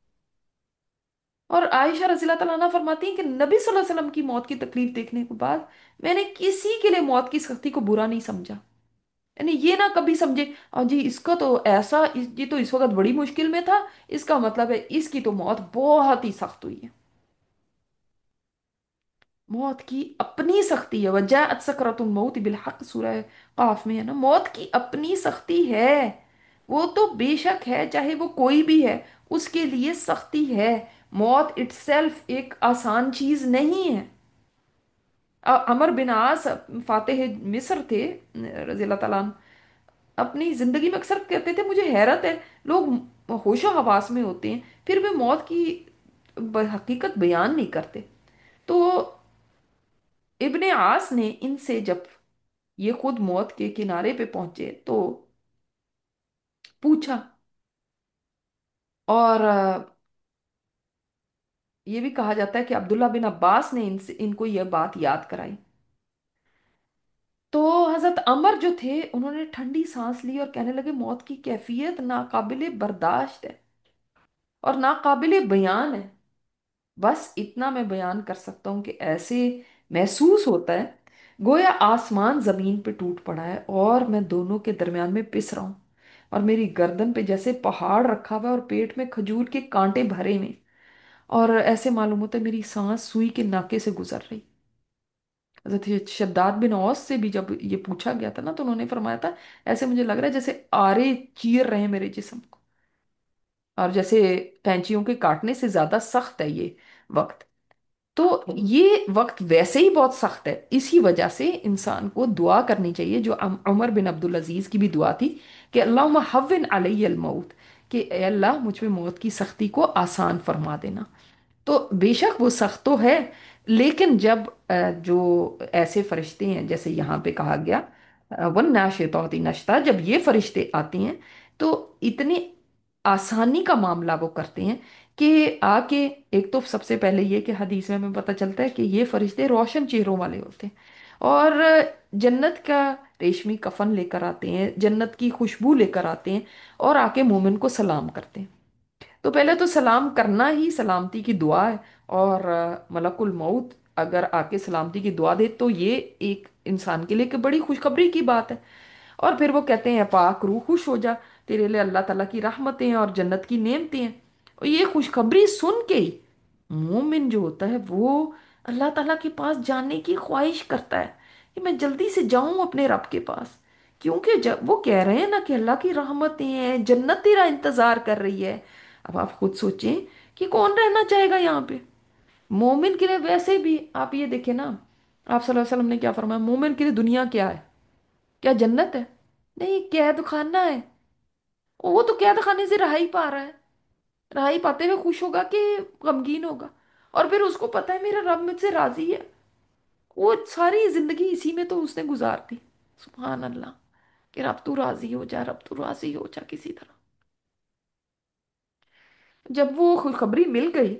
اور عائشہ رضی اللہ تعالیٰ عنہ فرماتی ہیں کہ نبی صلی اللہ علیہ وسلم کی موت کی تکلیف دیکھنے کے بعد میں نے کسی کے لیے موت کی سختی کو برا نہیں سمجھا۔ یعنی یہ نہ کبھی سمجھے جی اس کا تو ایسا، یہ تو اس وقت بڑی مشکل میں تھا، اس کا مطلب ہے اس کی تو موت بہت ہی سخت ہوئی ہے۔ موت کی اپنی سختی ہے، وجاءت سکرۃ الموت بالحق، سورہ قاف میں ہے نا، موت کی اپنی سختی ہے۔ وہ تو بے شک ہے، چاہے وہ کوئی بھی ہے، اس کے لیے سختی ہے۔ موت اٹ سیلف ایک آسان چیز نہیں ہے۔ عمر بن عاص فاتح مصر تھے رضی اللہ تعالیٰ عنہ، اپنی زندگی میں اکثر کہتے تھے مجھے حیرت ہے، لوگ ہوش و حواس میں ہوتے ہیں پھر بھی موت کی حقیقت بیان نہیں کرتے۔ تو ابن عاص نے ان سے جب یہ خود موت کے کنارے پہ پہنچے تو پوچھا، اور یہ بھی کہا جاتا ہے کہ عبداللہ بن عباس نے ان کو یہ بات یاد کرائی۔ تو حضرت عمر جو تھے انہوں نے ٹھنڈی سانس لی اور کہنے لگے موت کی کیفیت ناقابل برداشت ہے اور ناقابل بیان ہے۔ بس اتنا میں بیان کر سکتا ہوں کہ ایسے محسوس ہوتا ہے گویا آسمان زمین پہ ٹوٹ پڑا ہے اور میں دونوں کے درمیان میں پس رہا ہوں، اور میری گردن پہ جیسے پہاڑ رکھا ہوا ہے اور پیٹ میں کھجور کے کانٹے بھرے میں، اور ایسے معلوم ہوتا ہے میری سانس سوئی کے ناکے سے گزر رہی۔ حضرت شداد بن اوس سے بھی جب یہ پوچھا گیا تھا نا، تو انہوں نے فرمایا تھا ایسے مجھے لگ رہا ہے جیسے آرے چیر رہے ہیں میرے جسم کو، اور جیسے کینچیوں کے کاٹنے سے زیادہ سخت ہے یہ وقت۔ تو یہ وقت ویسے ہی بہت سخت ہے، اسی وجہ سے انسان کو دعا کرنی چاہیے، جو عمر بن عبد العزیز کی بھی دعا تھی کہ اللہم حون علی الموت، کہ اے اللہ مجھ پہ موت کی سختی کو آسان فرما دینا۔ تو بے شک وہ سخت تو ہے، لیکن جب جو ایسے فرشتے ہیں جیسے یہاں پہ کہا گیا والناشطات نشطا، جب یہ فرشتے آتے ہیں تو اتنی آسانی کا معاملہ وہ کرتے ہیں کہ آ کے، ایک تو سب سے پہلے یہ کہ حدیث میں ہمیں پتہ چلتا ہے کہ یہ فرشتے روشن چہروں والے ہوتے ہیں، اور جنت کا ریشمی کفن لے کر آتے ہیں، جنت کی خوشبو لے کر آتے ہیں، اور آ کے مومن کو سلام کرتے ہیں۔ تو پہلے تو سلام کرنا ہی سلامتی کی دعا ہے، اور ملک الموت اگر آ کے سلامتی کی دعا دے تو یہ ایک انسان کے لیے کہ بڑی خوشخبری کی بات ہے۔ اور پھر وہ کہتے ہیں پاک روح خوش ہو جا، تیرے لیے اللہ تعالیٰ کی رحمتیں اور جنت کی نعمتیں ہیں۔ اور یہ خوشخبری سن کے ہی مومن جو ہوتا ہے وہ اللہ تعالیٰ کے پاس جانے کی خواہش کرتا ہے کہ میں جلدی سے جاؤں اپنے رب کے پاس، کیونکہ جب وہ کہہ رہے ہیں نا کہ اللہ کی رحمتیں ہیں، جنت تیرا انتظار کر رہی ہے۔ اب آپ خود سوچیں کہ کون رہنا چاہے گا یہاں پہ؟ مومن کے لیے ویسے بھی آپ یہ دیکھیں نا، آپ صلی اللہ علیہ وسلم نے کیا فرمایا، مومن کے لیے دنیا کیا ہے؟ کیا جنت ہے؟ نہیں، قید خانہ ہے۔ وہ تو قید خانے سے رہائی پا رہا ہے، رہائی پاتے ہوئے خوش ہوگا کہ غمگین ہوگا؟ اور پھر اس کو پتا ہے میرا رب مجھ سے راضی ہے، وہ ساری زندگی اسی میں تو اس نے گزار دی۔ سبحان اللہ، کہ رب تو راضی ہو جا، رب تو راضی ہو جا کسی طرح۔ جب وہ خوشخبری مل گئی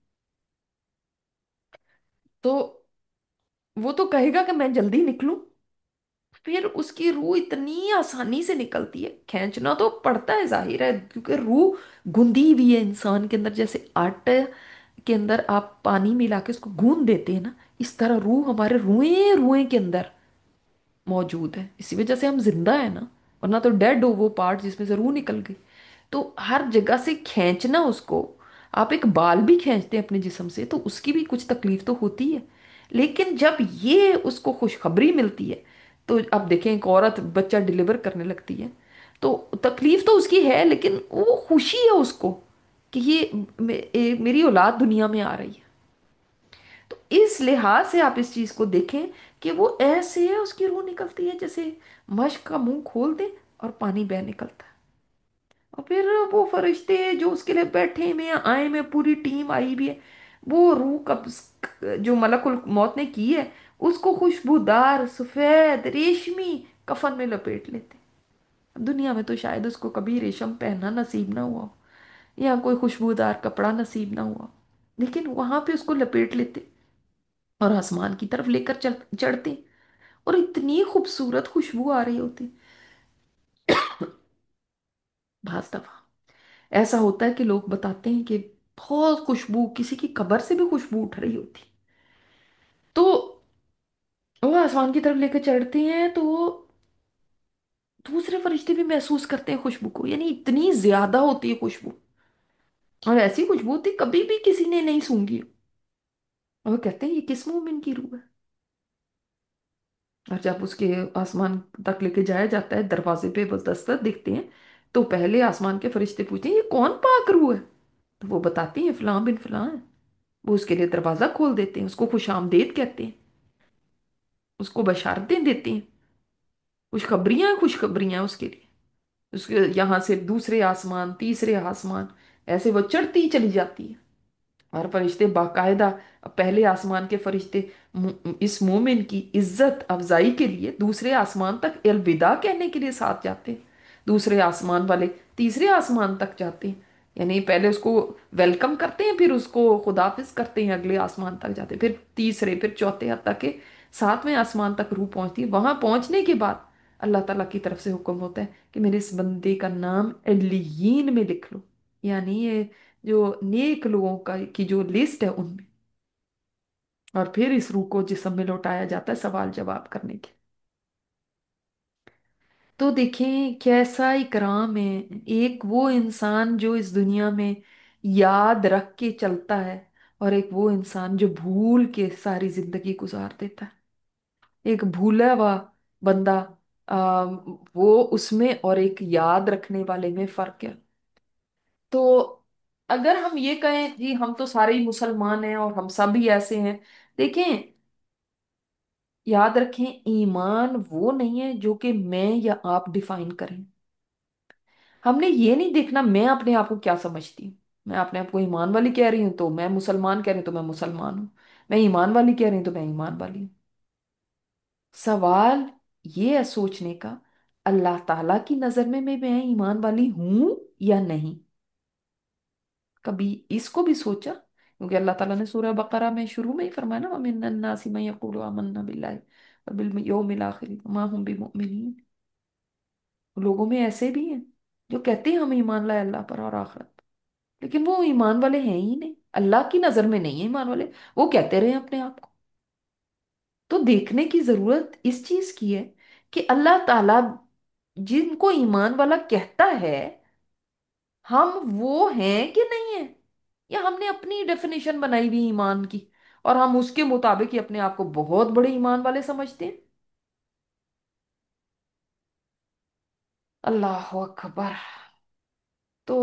تو وہ تو کہے گا کہ میں جلدی نکلوں، پھر اس کی روح اتنی آسانی سے نکلتی ہے، کھینچنا تو پڑتا ہے ظاہر ہے، کیونکہ روح گندی ہوئی ہے انسان کے اندر، جیسے آٹے کے اندر آپ پانی ملا کے اس کو گوندھ دیتے ہیں نا، اس طرح روح ہمارے روئیں روئیں کے اندر موجود ہے، اسی وجہ سے ہم زندہ ہیں نا، ورنہ تو ڈیڈ ہو وہ پارٹ جس میں سے روح نکل گئی۔ تو ہر جگہ سے کھینچنا اس کو، آپ ایک بال بھی کھینچتے ہیں اپنے جسم سے تو اس کی بھی کچھ تکلیف تو ہوتی ہے، لیکن جب یہ اس کو خوشخبری ملتی ہے تو اب دیکھیں ایک عورت بچہ ڈلیور کرنے لگتی ہے تو تکلیف تو اس کی ہے، لیکن وہ خوشی ہے اس کو کہ یہ میری اولاد دنیا میں آ رہی ہے۔ تو اس لحاظ سے آپ اس چیز کو دیکھیں کہ وہ ایسے ہے، اس کی روح نکلتی ہے جیسے مشک کا منہ کھول دے اور پانی بہ نکلتا ہے۔ اور پھر وہ فرشتے جو اس کے لیے بیٹھے میں آئے میں پوری ٹیم آئی بھی ہے، وہ روح قبض جو ملک الموت نے کی ہے اس کو خوشبودار سفید ریشمی کفن میں لپیٹ لیتے۔ اب دنیا میں تو شاید اس کو کبھی ریشم پہننا نصیب نہ ہوا ہو، یا کوئی خوشبودار کپڑا نصیب نہ ہوا، لیکن وہاں پہ اس کو لپیٹ لیتے اور آسمان کی طرف لے کر چڑھتے، اور اتنی خوبصورت خوشبو آ رہی ہوتی۔ بعض دفعہ ایسا ہوتا ہے کہ لوگ بتاتے ہیں کہ بہت خوشبو، کسی کی قبر سے بھی خوشبو اٹھ رہی ہوتی، تو وہ آسمان کی طرف لے کے چڑھتے ہیں تو وہ دوسرے فرشتے بھی محسوس کرتے ہیں خوشبو کو، یعنی اتنی زیادہ ہوتی ہے خوشبو، اور ایسی خوشبو ہوتی کبھی بھی کسی نے نہیں سونگی، اور وہ کہتے ہیں یہ کس مومن کی روح ہے؟ اور جب اس کے آسمان تک لے کے جایا جاتا ہے، دروازے پہ وہ دستک دیکھتے ہیں تو پہلے آسمان کے فرشتے پوچھتے ہیں یہ کون پاک روح ہے؟ تو وہ بتاتی ہیں فلاں بن فلاں ہے۔ وہ اس کے لیے دروازہ کھول دیتے ہیں، اس کو خوش آمدید کہتے ہیں، اس کو بشارتیں دیتے ہیں، خوشخبریاں اس کے لیے، اس کے یہاں سے دوسرے آسمان تیسرے آسمان، ایسے وہ چڑھتی چلی جاتی ہے۔ اور فرشتے باقاعدہ، پہلے آسمان کے فرشتے اس مومن کی عزت افزائی کے لیے دوسرے آسمان تک الوداع کہنے کے لیے ساتھ جاتے ہیں، دوسرے آسمان والے تیسرے آسمان تک جاتے ہیں، یعنی پہلے اس کو ویلکم کرتے ہیں، پھر اس کو خداحافظ کرتے ہیں، اگلے آسمان تک جاتے ہیں، پھر تیسرے پھر چوتھے حتیٰ کہ ساتویں آسمان تک روح پہنچتی ہے۔ وہاں پہنچنے کے بعد اللہ تعالیٰ کی طرف سے حکم ہوتا ہے کہ میرے اس بندے کا نام علیین میں لکھ لو، یعنی یہ جو نیک لوگوں کا کی جو لسٹ ہے ان میں، اور پھر اس روح کو جسم میں لوٹایا جاتا ہے سوال جواب کرنے کے۔ تو دیکھیں کیسا اکرام ہے، ایک وہ انسان جو اس دنیا میں یاد رکھ کے چلتا ہے، اور ایک وہ انسان جو بھول کے ساری زندگی گزار دیتا ہے، ایک بھولا ہوا بندہ، وہ اس میں اور ایک یاد رکھنے والے میں فرق ہے۔ تو اگر ہم یہ کہیں جی ہم تو سارے ہی مسلمان ہیں اور ہم سب ہی ایسے ہیں، دیکھیں، یاد رکھیں، ایمان وہ نہیں ہے جو کہ میں یا آپ ڈیفائن کریں۔ ہم نے یہ نہیں دیکھنا میں اپنے آپ کو کیا سمجھتی ہوں، میں اپنے آپ کو ایمان والی کہہ رہی ہوں تو میں مسلمان کہہ رہی ہوں تو میں مسلمان ہوں، میں ایمان والی کہہ رہی ہوں تو میں ایمان والی ہوں۔ سوال یہ ہے سوچنے کا، اللہ تعالی کی نظر میں ایمان والی ہوں یا نہیں؟ کبھی اس کو بھی سوچا؟ کیونکہ اللہ تعالیٰ نے سورہ بقرہ میں شروع میں ہی فرمایا نا، وَمِنَ النَّاسِ مَن يَقُولُ آمَنَّا بِاللَّهِ وَبِالْيَوْمِ الْآخِرِ وَمَا هُم بِمُؤْمِنِينَ۔ لوگوں میں ایسے بھی ہیں جو کہتے ہیں ہم ایمان لائے اللہ پر اور آخرت پر، لیکن وہ ایمان والے ہیں ہی نہیں، اللہ کی نظر میں نہیں ہے ایمان والے، وہ کہتے رہے اپنے آپ کو۔ تو دیکھنے کی ضرورت اس چیز کی ہے کہ اللہ تعالیٰ جن کو ایمان والا کہتا ہے، ہم وہ ہیں کہ نہیں ہیں، یا ہم نے اپنی ڈیفینیشن بنائی ہوئی ایمان کی اور ہم اس کے مطابق ہی اپنے آپ کو بہت بڑے ایمان والے سمجھتے ہیں۔ اللہ اکبر! تو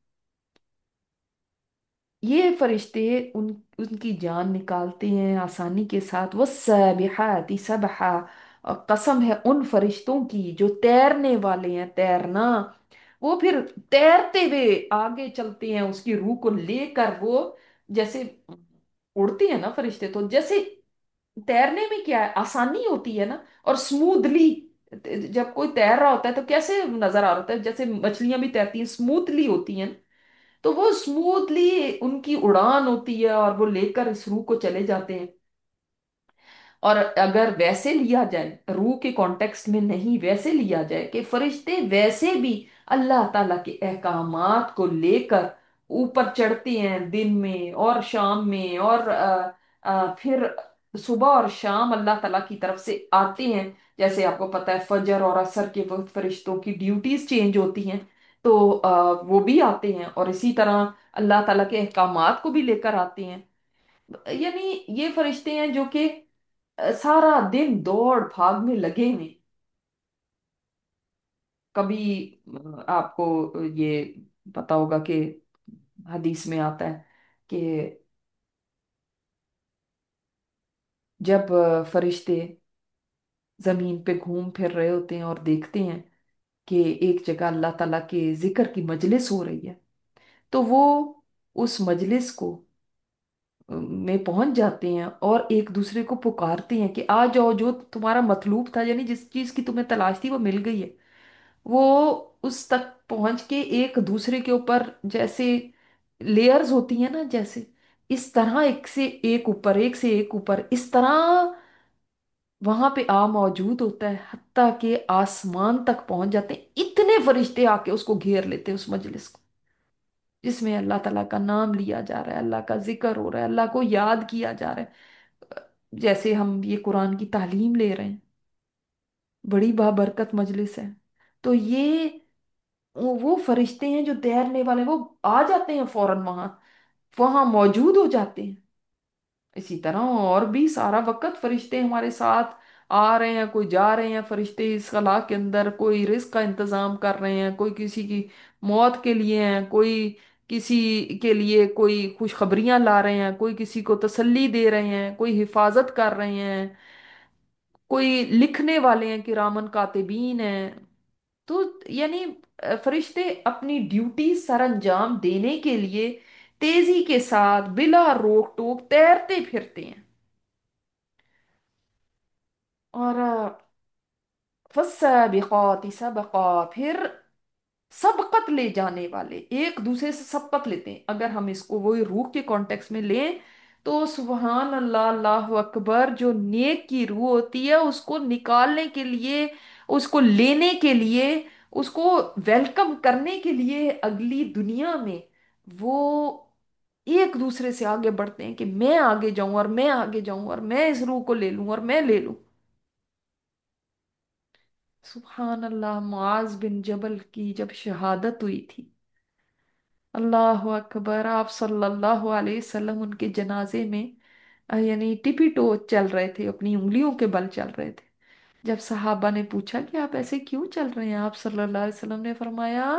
یہ فرشتے ان ان کی جان نکالتے ہیں آسانی کے ساتھ، والسابحات سبحا، اور قسم ہے ان فرشتوں کی جو تیرنے والے ہیں، تیرنا، وہ پھر تیرتے ہوئے آگے چلتے ہیں اس کی روح کو لے کر، وہ جیسے اڑتے ہیں نا فرشتے، تو جیسے تیرنے میں کیا ہے آسانی ہوتی ہے نا، اور سموتھلی، جب کوئی تیر رہا ہوتا ہے تو کیسے نظر آ رہا ہوتا ہے، جیسے مچھلیاں بھی تیرتی ہیں سموتھلی ہوتی ہیں، تو وہ سموتھلی ان کی اڑان ہوتی ہے اور وہ لے کر اس روح کو چلے جاتے ہیں۔ اور اگر ویسے لیا جائے، روح کے کانٹیکسٹ میں نہیں، ویسے لیا جائے کہ فرشتے ویسے بھی اللہ تعالیٰ کے احکامات کو لے کر اوپر چڑھتے ہیں دن میں اور شام میں، اور پھر صبح اور شام اللہ تعالیٰ کی طرف سے آتے ہیں۔ جیسے آپ کو پتا ہے فجر اور عصر کے وقت فرشتوں کی ڈیوٹیز چینج ہوتی ہیں، تو وہ بھی آتے ہیں اور اسی طرح اللہ تعالیٰ کے احکامات کو بھی لے کر آتے ہیں۔ یعنی یہ فرشتے ہیں جو کہ سارا دن دوڑ بھاگ میں لگے ہوئے۔ کبھی آپ کو یہ پتا ہوگا کہ حدیث میں آتا ہے کہ جب فرشتے زمین پہ گھوم پھر رہے ہوتے ہیں اور دیکھتے ہیں کہ ایک جگہ اللہ تعالیٰ کے ذکر کی مجلس ہو رہی ہے، تو وہ اس مجلس کو میں پہنچ جاتے ہیں اور ایک دوسرے کو پکارتے ہیں کہ آ جاؤ، جو تمہارا مطلوب تھا، یعنی جس چیز کی تمہیں تلاش تھی وہ مل گئی ہے۔ وہ اس تک پہنچ کے ایک دوسرے کے اوپر جیسے لیئرز ہوتی ہیں نا، جیسے اس طرح ایک سے ایک اوپر، ایک سے ایک اوپر، اس طرح وہاں پہ موجود ہوتا ہے، حتیٰ کہ آسمان تک پہنچ جاتے ہیں، اتنے فرشتے آ کے اس کو گھیر لیتے ہیں، اس مجلس کو جس میں اللہ تعالیٰ کا نام لیا جا رہا ہے، اللہ کا ذکر ہو رہا ہے، اللہ کو یاد کیا جا رہا ہے، جیسے ہم یہ قرآن کی تعلیم لے رہے ہیں۔ بڑی بابرکت مجلس ہے۔ تو یہ وہ فرشتے ہیں جو تیرنے والے، وہ آ جاتے ہیں فوراً وہاں، وہاں موجود ہو جاتے ہیں۔ اسی طرح اور بھی سارا وقت فرشتے ہمارے ساتھ آ رہے ہیں، کوئی جا رہے ہیں فرشتے اس خلا کے اندر، کوئی رزق کا انتظام کر رہے ہیں، کوئی کسی کی موت کے لیے ہیں، کوئی کسی کے لیے کوئی خوشخبریاں لا رہے ہیں، کوئی کسی کو تسلی دے رہے ہیں، کوئی حفاظت کر رہے ہیں، کوئی لکھنے والے ہیں، کرامن کاتبین ہیں۔ تو یعنی فرشتے اپنی ڈیوٹی سر انجام دینے کے لیے تیزی کے ساتھ بلا روک ٹوک تیرتے پھرتے ہیں۔ اور فالسابقات سبقا، پھر سبقت لے جانے والے ایک دوسرے سے سبقت لیتے ہیں۔ اگر ہم اس کو وہی روح کے کانٹیکس میں لیں تو سبحان اللہ، اللہ اکبر، جو نیک کی روح ہوتی ہے اس کو نکالنے کے لیے، اس کو لینے کے لیے، اس کو ویلکم کرنے کے لیے اگلی دنیا میں، وہ ایک دوسرے سے آگے بڑھتے ہیں کہ میں آگے جاؤں اور میں آگے جاؤں اور میں اس روح کو لے لوں اور میں لے لوں۔ سبحان اللہ! معاذ بن جبل کی جب شہادت ہوئی تھی، اللہ اکبر، آپ صلی اللہ علیہ وسلم ان کے جنازے میں یعنی ٹپی ٹو چل رہے تھے، اپنی انگلیوں کے بل چل رہے تھے۔ جب صحابہ نے پوچھا کہ آپ ایسے کیوں چل رہے ہیں، آپ صلی اللہ علیہ وسلم نے فرمایا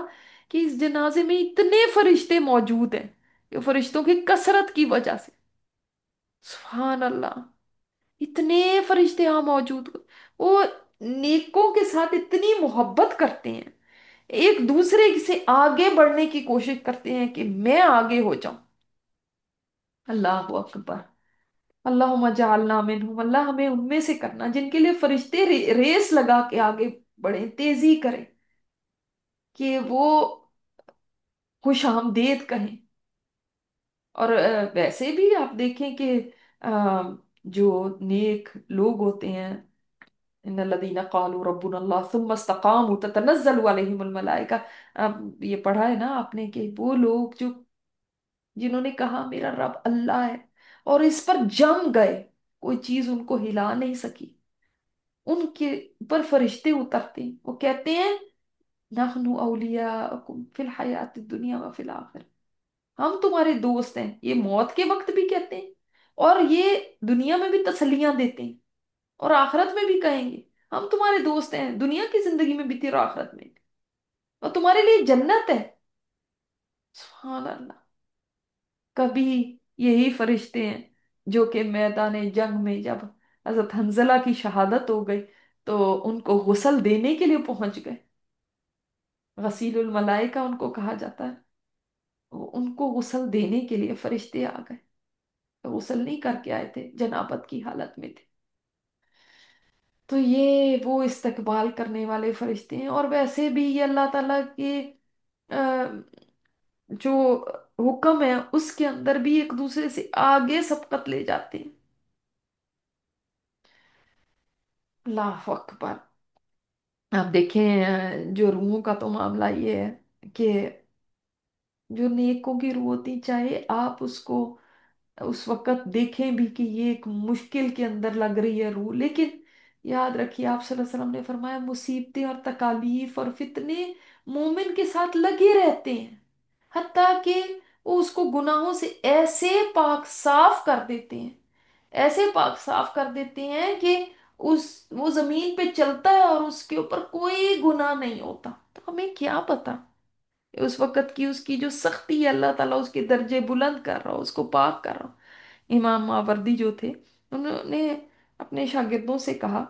कि इस जनाजे में इतने फरिश्ते मौजूद हैं, ये फरिश्तों की कसरत की वजह से, सुभान अल्लाह, इतने फरिश्ते यहाँ मौजूद, वो नेकों के साथ इतनी मोहब्बत करते हैं, एक दूसरे से आगे बढ़ने की कोशिश करते हैं कि मैं आगे हो जाऊं। अल्लाह अकबर। अल्लाहुम्मा जअलना मिनहुम, अल्लाह हमें उनमें से करना जिनके लिए फरिश्ते रेस लगा के आगे बढ़े, तेजी करें, कि वो खुश आमदेद कहें। और वैसे भी आप देखें कि जो नेक लोग होते हैं, इन्नल्लज़ीना क़ालू रब्बुनल्लाह सुम्मा इस्तक़ामू ततनज़्ज़लु अलैहिमुल मलाइका, ये पढ़ा है ना आपने, कि वो लोग जो, जिन्होंने कहा मेरा रब अल्लाह है, और इस पर जम गए, कोई चीज उनको हिला नहीं सकी, उनके ऊपर फरिश्ते उतरते हैं, वो कहते हैं नहनु औलियाकुम फिल हयातिद दुनिया व फिल आखिर, हम तुम्हारे दोस्त हैं, ये मौत के वक्त भी कहते हैं, और ये दुनिया में भी तसल्लियां देते हैं, और आखिरत में भी कहेंगे हम तुम्हारे दोस्त हैं, दुनिया की जिंदगी में भी थी और आखिरत में भी, और तुम्हारे लिए जन्नत है। सुभान अल्लाह। कभी यही फरिश्ते हैं जो कि मैदान जंग में जब हजरत हंजला की शहादत हो गई, तो उनको गुस्ल देने के लिए पहुंच गए, गसीलुल मलाइका उनको कहा जाता है, उनको गुस्ल देने के लिए फरिश्ते आ गए, तो गुस्ल नहीं करके आए थे, जनाबत की हालत में थे। तो ये वो इस्तकबाल करने वाले फरिश्ते हैं। और वैसे भी ये अल्लाह ताला के अ, जो हुक्म है उसके अंदर भी एक दूसरे से आगे सबकत ले जाते हैं। अल्लाह अकबर। आप देखें जो रूहों का तो मामला ये है कि जो नेकों की रूह होती, चाहे आप उसको उस वक्त देखें भी कि ये एक मुश्किल के अंदर लग रही है रूह, लेकिन याद रखिए आप सल्लल्लाहु अलैहि वसल्लम ने फरमाया मुसीबतें और तकालीफ और फितने मोमिन के साथ लगे रहते हैं, हत्ता कि वो उसको गुनाहों से ऐसे पाक साफ कर देते हैं, ऐसे पाक साफ कर देते हैं कि उस वो जमीन पे चलता है और उसके ऊपर कोई गुनाह नहीं होता। तो हमें क्या पता उस वक्त की उसकी जो सख्ती है, अल्लाह ताला उसके दर्जे बुलंद कर रहा हो, उसको पाक कर रहा हो। इमाम मावरदी जो थे, उन्होंने अपने शागिर्दों से कहा,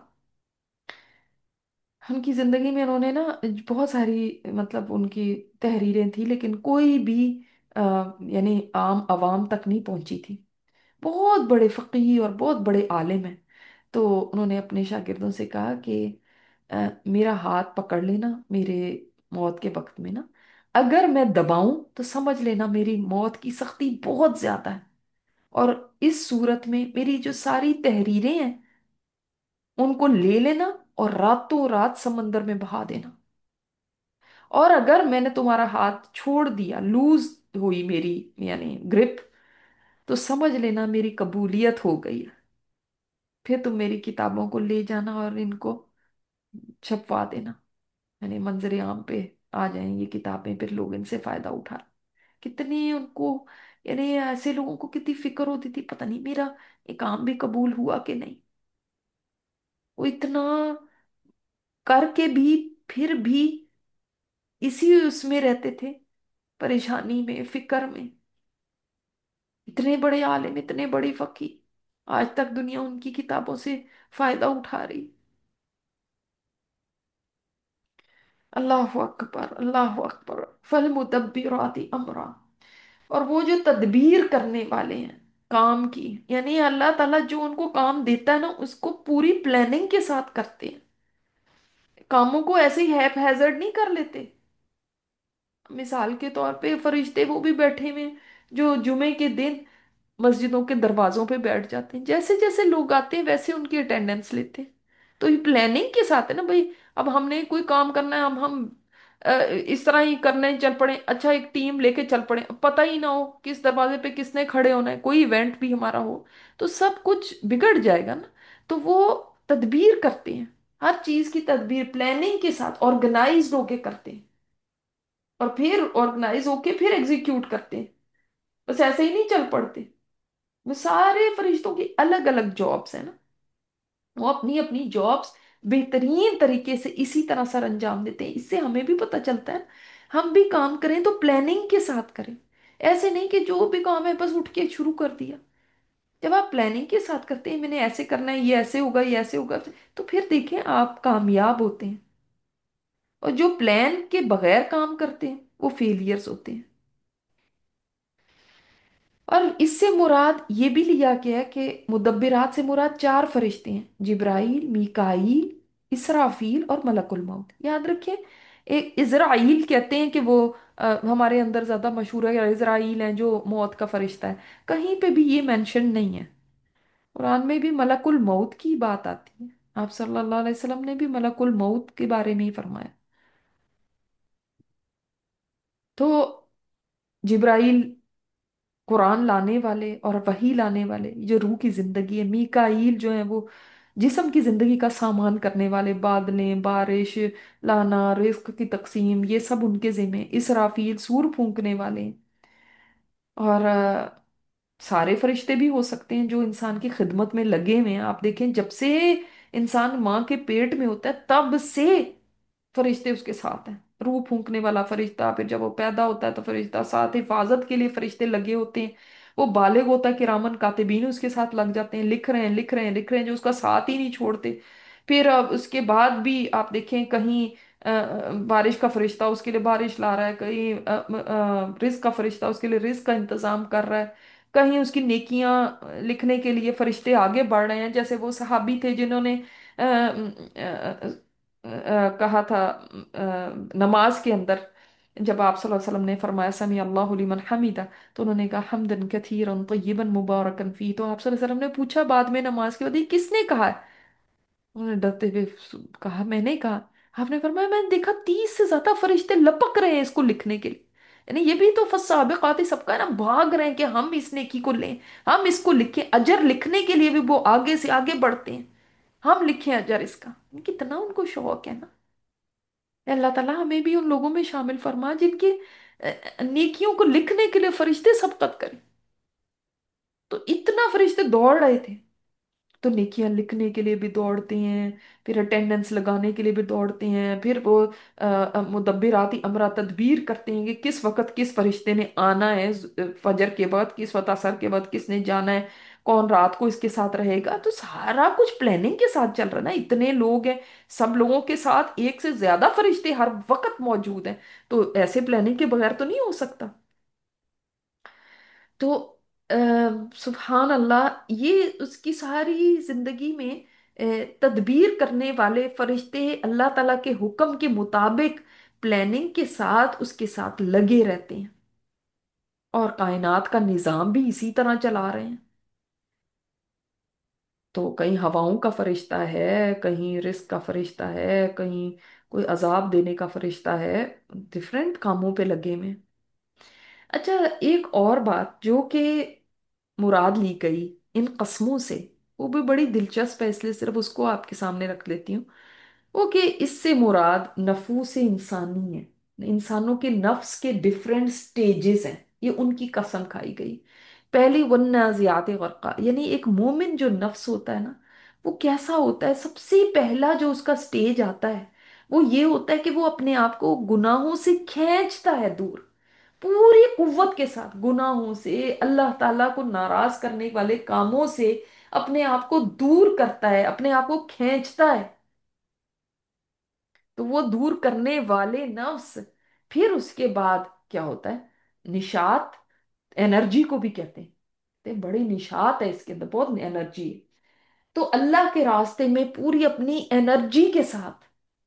उनकी जिंदगी में उन्होंने ना बहुत सारी, मतलब उनकी तहरीरें थी, लेकिन कोई भी अ, यानी आम आवाम तक नहीं पहुंची थी। बहुत बड़े फकीह और बहुत बड़े आलिम हैं। तो उन्होंने अपने शागिर्दों से कहा कि मेरा हाथ पकड़ लेना मेरे मौत के वक्त में ना, अगर मैं दबाऊं तो समझ लेना मेरी मौत की सख्ती बहुत ज्यादा है, और इस सूरत में मेरी जो सारी तहरीरें हैं उनको ले लेना और रातों रात समंदर में बहा देना, और अगर मैंने तुम्हारा हाथ छोड़ दिया, लूज हुई मेरी यानी ग्रिप, तो समझ लेना मेरी कबूलियत हो गई है, फिर तुम मेरी किताबों को ले जाना और इनको छपवा देना, यानी मंजर आम पे आ जाएं ये किताबें, फिर लोग इनसे फायदा उठा। कितनी उनको, यानी ऐसे लोगों को कितनी फिक्र होती थी, पता नहीं मेरा ये काम भी कबूल हुआ कि नहीं। वो इतना करके भी फिर भी इसी उसमें रहते थे, परेशानी में, फिक्र में। इतने बड़े आलिम, इतने बड़े फकीह, आज तक दुनिया उनकी किताबों से फायदा उठा रही। अल्लाह अकबर, अल्लाह अकबर। फल मुदब्बिराति अमरा, और वो जो तदबीर करने वाले हैं काम की, यानी अल्लाह ताला जो उनको काम देता है ना उसको पूरी प्लानिंग के साथ करते हैं, कामों को ऐसे ही हैप हैजर्ड नहीं कर लेते। मिसाल के तौर पे फरिश्ते वो भी बैठे हुए हैं जो जुमे के दिन मस्जिदों के दरवाजों पे बैठ जाते हैं, जैसे जैसे लोग आते हैं वैसे उनकी अटेंडेंस लेते हैं। तो ये प्लानिंग के साथ है ना भाई, अब हमने कोई काम करना है, हम इस तरह ही करने चल पड़े, अच्छा एक टीम लेके चल पड़े, अब पता ही ना हो किस दरवाजे पे किसने खड़े होना है, कोई इवेंट भी हमारा हो, तो सब कुछ बिगड़ जाएगा ना। तो वो तदबीर करते हैं, हर चीज की तदबीर प्लानिंग के साथ ऑर्गेनाइज्ड होके करते हैं, और फिर ऑर्गेनाइज होके फिर एग्जीक्यूट करते हैं, बस ऐसे ही नहीं चल पड़ते। वो सारे फरिश्तों की अलग अलग जॉब्स है ना, वो अपनी अपनी जॉब्स बेहतरीन तरीके से इसी तरह सर अंजाम देते हैं। इससे हमें भी पता चलता है हम भी काम करें तो प्लानिंग के साथ करें। ऐसे नहीं कि जो भी काम है बस उठ के शुरू कर दिया। जब आप प्लानिंग के साथ करते हैं, मैंने ऐसे करना है, ये ऐसे होगा, ये ऐसे होगा, तो फिर देखें आप कामयाब होते हैं। और जो प्लान के बगैर काम करते हैं वो फेलियर्स होते हैं। और इससे मुराद ये भी लिया गया है कि मुदब्बिरात से मुराद चार फरिश्ते हैं, जिब्राइल, मीकाईल, इसराफील और मलकुल मौत। याद रखें, एक इजराइल कहते हैं कि वो हमारे अंदर ज्यादा मशहूर है कि इजराइल है जो मौत का फरिश्ता है। कहीं पे भी ये मेंशन नहीं है। कुरान में भी मलकुल मौत की बात आती है। आप सल्लल्लाहु अलैहि वसल्लम ने भी मलकुल मौत के बारे में ही फरमाया। तो जिब्राइल कुरान लाने वाले और वही लाने वाले, जो रूह की जिंदगी है। मीकाईल जो है वो जिस्म की जिंदगी का सामान करने वाले, बादलें, बारिश लाना, रिस्क की तकसीम, ये सब उनके जिम्मे। इसराफील सूर फूंकने वाले। और सारे फरिश्ते भी हो सकते हैं जो इंसान की खिदमत में लगे हुए हैं। आप देखें, जब से इंसान माँ के पेट में होता है तब से फरिश्ते उसके साथ हैं। रूह फूंकने वाला फरिश्ता, फिर जब वो पैदा होता है तो फरिश्ता साथ, हिफाजत के लिए फरिश्ते लगे होते हैं। वो बालिग होता है, किरामन कातिबीन उसके साथ लग जाते हैं, लिख रहे हैं, लिख रहे हैं, लिख रहे हैं, जो उसका साथ ही नहीं छोड़ते। फिर अब उसके बाद भी आप देखें, कहीं बारिश का फरिश्ता उसके लिए बारिश ला रहा है, कहीं रिस्क का फरिश्ता उसके लिए रिस्क का इंतजाम कर रहा है, कहीं उसकी नेकियां लिखने के लिए फरिश्ते आगे बढ़ रहे हैं। जैसे वो सहाबी थे जिन्होंने कहा था नमाज के अंदर, जब आप सल्लल्लाहु अलैहि वसल्लम ने फरमाया समी अल्लाहु लिमन हमीदा, तो उन्होंने कहा हमदन कथीरन तय्यिबन मुबारकन फी। तो आप सल्लल्लाहु अलैहि वसल्लम ने पूछा बाद में नमाज के बाद, ये किसने कहा है? उन्होंने डरते हुए कहा, मैंने कहा। आपने फरमाया, मैंने देखा 30 से ज्यादा फरिश्ते लपक रहे हैं इसको लिखने के लिए। यानी ये भी तो फसाबिक़ाती सबका है ना, भाग रहे हैं कि हम इस नेकी को लें, हम इसको लिखें। अजर लिखने के लिए भी वो आगे से आगे बढ़ते हैं, हम लिखें अजर इसका। कितना उनको शौक है ना। अल्लाह ताला हमें भी उन लोगों में शामिल फरमा जिनकी नेकियों को लिखने के लिए फरिश्ते सबकत करें। तो इतना फरिश्ते दौड़ रहे थे, तो नेकियां लिखने के लिए भी दौड़ते हैं, फिर अटेंडेंस लगाने के लिए भी दौड़ते हैं, फिर वो मुदब्बिराती अमरा तदबीर करते हैं कि किस वक्त किस फरिश्ते ने आना है, फजर के बाद किस वक्त, असर के बाद किसने जाना है, कौन रात को इसके साथ रहेगा। तो सारा कुछ प्लानिंग के साथ चल रहा है ना। इतने लोग हैं, सब लोगों के साथ एक से ज्यादा फरिश्ते हर वक्त मौजूद हैं। तो ऐसे प्लानिंग के बगैर तो नहीं हो सकता। तो अ, सुभान अल्लाह, ये उसकी सारी जिंदगी में तदबीर करने वाले फरिश्ते अल्लाह ताला के हुक्म के मुताबिक प्लानिंग के साथ उसके साथ लगे रहते हैं। और कायनात का निजाम भी इसी तरह चला रहे हैं। तो कहीं हवाओं का फरिश्ता है, कहीं रिस्क का फरिश्ता है, कहीं कोई अजाब देने का फरिश्ता है। डिफरेंट कामों पे लगे हुए हैं। अच्छा, एक और बात जो कि मुराद ली गई इन कस्मों से, वो भी बड़ी दिलचस्प है, इसलिए सिर्फ उसको आपके सामने रख लेती हूँ। वो कि इससे मुराद नफूस इंसानी है। इंसानों के नफ्स के डिफरेंट स्टेजेस हैं, ये उनकी कसम खाई गई। पहली वन्नाज़ियात गरका, यानी एक मोमिन जो नफ्स होता है ना, वो कैसा होता है? सबसे पहला जो उसका स्टेज आता है वो ये होता है कि वो अपने आप को गुनाहों से खींचता है दूर, पूरी कुव्वत के साथ गुनाहों से, अल्लाह ताला को नाराज करने वाले कामों से अपने आप को दूर करता है, अपने आप को खींचता है। तो वो दूर करने वाले नफ्स, फिर उसके बाद क्या होता है? निशात, एनर्जी को भी कहते हैं। बड़ी निशात है इसके अंदर, बहुत एनर्जी है। तो अल्लाह के रास्ते में पूरी अपनी एनर्जी के साथ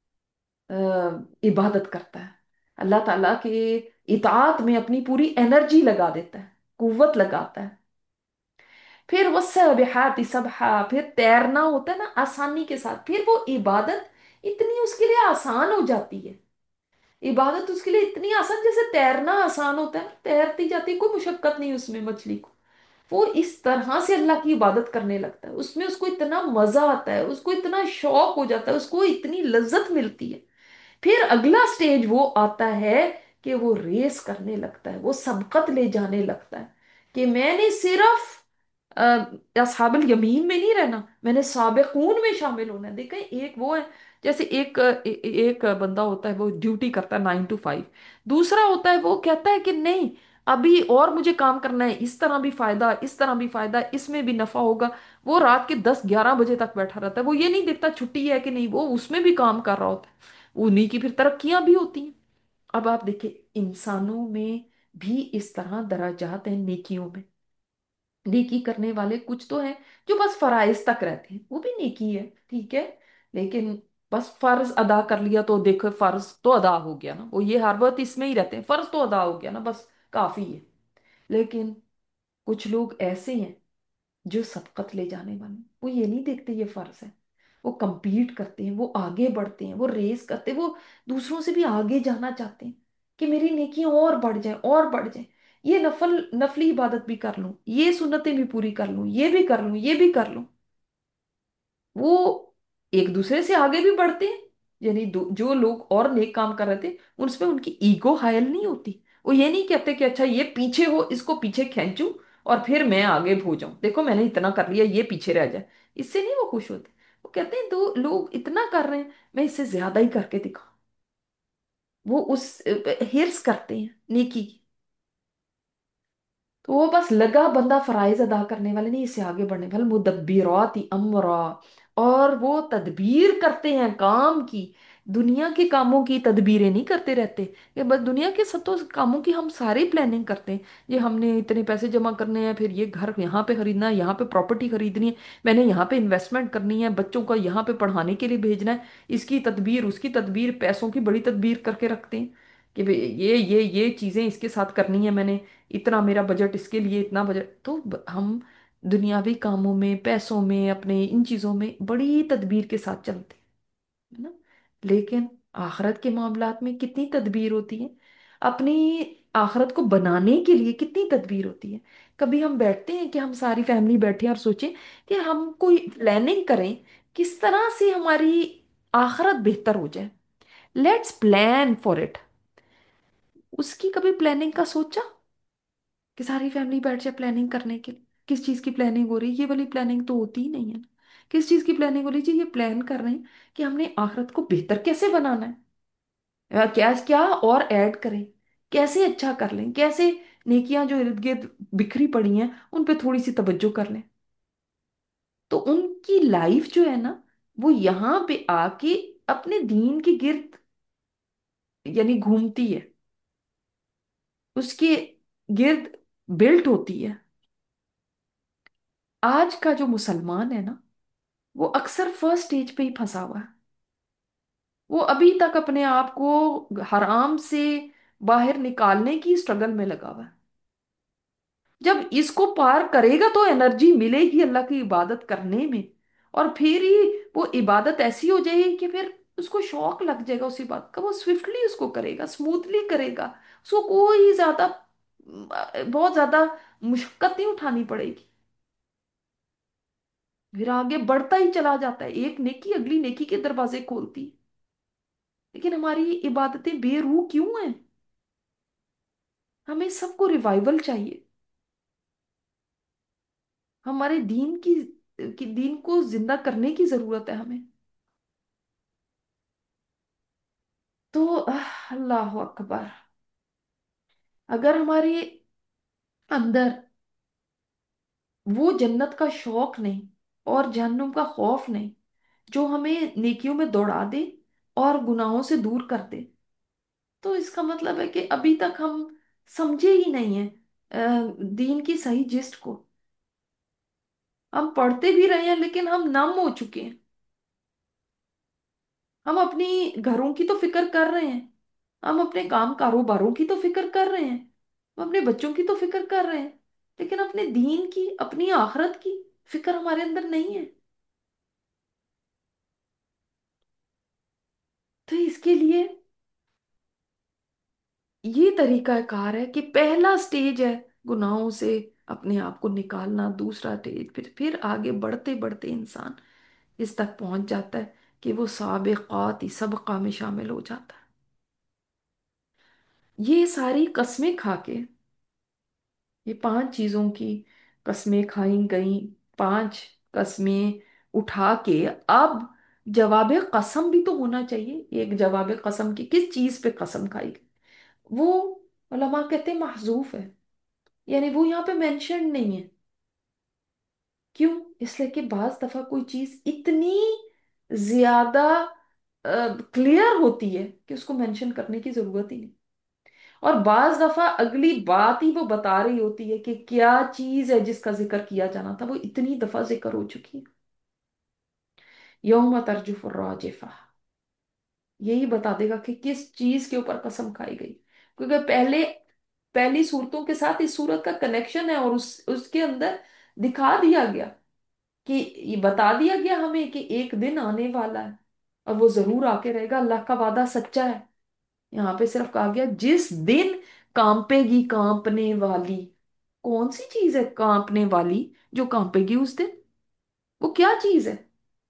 इबादत करता है। अल्लाह ताला के इताअत में अपनी पूरी एनर्जी लगा देता है, कुव्वत लगाता है। फिर वो सबहाती सबहा, फिर तैरना होता है ना आसानी के साथ। फिर वो इबादत इतनी उसके लिए आसान हो जाती है। इबादत उसके लिए इतनी आसान, जैसे तैरना आसान होता है, तैरती जाती है, कोई मुशक्कत नहीं उसमें मछली को। वो इस तरह से अल्लाह की इबादत करने लगता है, उसमें उसको इतना मजा आता है, उसको इतना शौक हो जाता है, उसको इतनी लज्जत मिलती है। फिर अगला स्टेज वो आता है कि वो रेस करने लगता है, वो सबकत ले जाने लगता है कि मैंने सिर्फ असहाबुल यमीन में नहीं रहना, मैंने साबिकून में शामिल होना है। देखें, एक वो है जैसे एक बंदा होता है वो ड्यूटी करता है 9 to 5, दूसरा होता है वो कहता है कि नहीं, अभी और मुझे काम करना है, इस तरह भी फायदा, इस तरह भी फायदा, इसमें भी नफा होगा। वो रात के 10-11 बजे तक बैठा रहता है, वो ये नहीं देखता छुट्टी है कि नहीं, वो उसमें भी काम कर रहा होता है। उन्हीं की फिर तरक्कियां भी होती हैं। अब आप देखिए इंसानों में भी इस तरह दराजात हैं नेकियों में। नेकी करने वाले कुछ तो हैं जो बस फराइज तक रहते हैं, वो भी नेकी है, ठीक है, लेकिन बस फर्ज अदा कर लिया तो देखो फर्ज तो अदा हो गया ना, वो ये हर वक्त इसमें ही रहते हैं, फर्ज तो अदा हो गया ना, बस काफी है। लेकिन कुछ लोग ऐसे हैं जो सबकत ले जाने वाले हैं। वो ये नहीं देखते ये फर्ज है, वो compete करते हैं, वो आगे बढ़ते हैं, वो रेस करते हैं, वो दूसरों से भी आगे जाना चाहते हैं कि मेरी नेकियां और बढ़ जाएं और बढ़ जाएं, ये नफली इबादत भी कर लूं, ये सुन्नतें भी पूरी कर लूं, ये भी कर लूं, ये भी कर लूं। वो एक दूसरे से आगे भी बढ़ते हैं। यानी जो लोग और नेक काम कर रहे थे उनमें उनकी ईगो हायल नहीं होती। वो ये नहीं कहते कि अच्छा ये पीछे हो, इसको पीछे खींचूं और फिर मैं आगे हो जाऊं, देखो मैंने इतना कर लिया, ये पीछे रह जाए। इससे नहीं वो खुश होते। वो कहते हैं दो लोग इतना कर रहे हैं, मैं इससे ज्यादा ही करके दिखाऊं। वो उस हिर्स करते हैं नेकी की। तो वो बस लगा बंदा फराइज अदा करने वाले नहीं, इससे आगे बढ़ने वाले मुदब्बिराती अमरा। और वो तदबीर करते हैं काम की, दुनिया के कामों की तदबीरें नहीं करते रहते। ये बस दुनिया के सत्तों कामों की हम सारी प्लानिंग करते हैं। ये हमने इतने पैसे जमा करने हैं, फिर ये घर यहाँ पे खरीदना है, यहाँ पे प्रॉपर्टी खरीदनी है, मैंने यहाँ पे इन्वेस्टमेंट करनी है, बच्चों को यहाँ पे पढ़ाने के लिए भेजना है, इसकी तदबीर उसकी तदबीर, पैसों की बड़ी तदबीर करके रखते हैं कि भाई ये चीजें इसके साथ करनी है मैंने, इतना मेरा बजट इसके लिए, इतना बजट। तो हम दुनियावी कामों में, पैसों में, अपने इन चीजों में बड़ी तदबीर के साथ चलते हैं, है ना। लेकिन आखिरत के मामलात में कितनी तदबीर होती है, अपनी आखिरत को बनाने के लिए कितनी तदबीर होती है। कभी हम बैठते हैं कि हम सारी फैमिली बैठे हैं और सोचें कि हम कोई प्लानिंग करें किस तरह से हमारी आखिरत बेहतर हो जाए, लेट्स प्लान फॉर इट। उसकी कभी प्लानिंग का सोचा कि सारी फैमिली बैठ जाए प्लानिंग करने के लिए? किस चीज की प्लानिंग हो रही है? ये वाली प्लानिंग तो होती ही नहीं है ना। किस चीज की प्लानिंग हो रही है? ये प्लान कर रहे हैं कि हमने आखिरत को बेहतर कैसे बनाना है, क्या क्या और ऐड करें, कैसे अच्छा कर लें, कैसे नेकियां जो इर्द गिर्द बिखरी पड़ी हैं उन पे थोड़ी सी तवज्जो कर लें। तो उनकी लाइफ जो है ना, वो यहाँ पे आके अपने दीन के गिर्द यानी घूमती है, उसके गिर्द बिल्ट होती है। आज का जो मुसलमान है ना, वो अक्सर फर्स्ट स्टेज पे ही फंसा हुआ है। वो अभी तक अपने आप को हराम से बाहर निकालने की स्ट्रगल में लगा हुआ है। जब इसको पार करेगा तो एनर्जी मिलेगी अल्लाह की इबादत करने में, और फिर ही वो इबादत ऐसी हो जाएगी कि फिर उसको शौक लग जाएगा उस इबादत का, वो स्विफ्टली उसको करेगा, स्मूथली करेगा। उसको कोई ज्यादा बहुत ज्यादा मुश्क्कत नहीं उठानी पड़ेगी, फिर आगे बढ़ता ही चला जाता है, एक नेकी अगली नेकी के दरवाजे खोलती है। लेकिन हमारी इबादतें बेरूह क्यों हैं? हमें सबको रिवाइवल चाहिए। हमारे दीन को जिंदा करने की जरूरत है हमें। तो अल्लाह अकबर, अगर हमारे अंदर वो जन्नत का शौक नहीं और जहन्नुम का खौफ नहीं जो हमें नेकियों में दौड़ा दे और गुनाहों से दूर कर दे, तो इसका मतलब है कि अभी तक हम समझे ही नहीं है दीन की सही जिस्ट को। हम पढ़ते भी रहे हैं लेकिन हम नम हो चुके हैं। हम अपनी घरों की तो फिक्र कर रहे हैं, हम अपने काम कारोबारों की तो फिक्र कर रहे हैं, हम अपने बच्चों की तो फिक्र कर रहे हैं, लेकिन अपने दीन की, अपनी आखिरत की फिक्र हमारे अंदर नहीं है। तो इसके लिए ये तरीका कार है कि पहला स्टेज है गुनाहों से अपने आप को निकालना, दूसरा स्टेज फिर आगे बढ़ते बढ़ते इंसान इस तक पहुंच जाता है कि वो साबिक़ात सबका में शामिल हो जाता है। ये सारी कस्में खा के, ये 5 चीजों की कस्में खाई गई, 5 कस्में उठा के अब जवाब कसम भी तो होना चाहिए। एक जवाब कसम की किस चीज पे कसम खाई गई, वो उलमा कहते हैं महजूफ है, यानी वो यहाँ पे मेंशन नहीं है। क्यों? इसलिए कि बाज दफा कोई चीज इतनी ज्यादा क्लियर होती है कि उसको मेंशन करने की जरूरत ही नहीं। और बाज दफा अगली बात ही वो बता रही होती है कि क्या चीज है जिसका जिक्र किया जाना था, वो इतनी दफा जिक्र हो चुकी है। यौम तरजुफ राजिफा, यही बता देगा कि किस चीज के ऊपर कसम खाई गई, क्योंकि पहले पहली सूरतों के साथ इस सूरत का कनेक्शन है, और उसके अंदर दिखा दिया गया कि ये बता दिया गया हमें कि एक दिन आने वाला है और वो जरूर आके रहेगा, अल्लाह का वादा सच्चा है। यहाँ पे सिर्फ कहा गया जिस दिन कांपेगी कांपने वाली। कौन सी चीज है कांपने वाली जो कांपेगी उस दिन? वो क्या चीज है?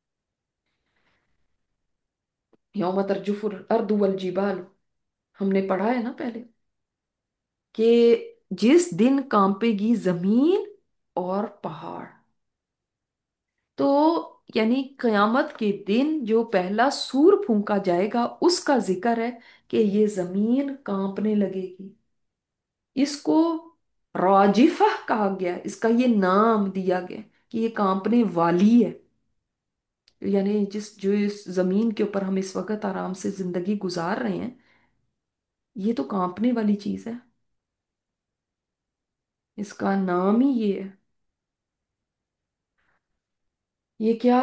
यौम तरजुफुल अर्दु वल जिबाल, हमने पढ़ा है ना पहले कि जिस दिन कांपेगी जमीन और पहाड़। तो यानी कयामत के दिन जो पहला सूर फूंका जाएगा उसका जिक्र है कि ये जमीन कांपने लगेगी। इसको राजिफा कहा गया, इसका ये नाम दिया गया कि ये कांपने वाली है। यानी जो इस जमीन के ऊपर हम इस वक्त आराम से जिंदगी गुजार रहे हैं, ये तो कांपने वाली चीज है। इसका नाम ही ये है। ये क्या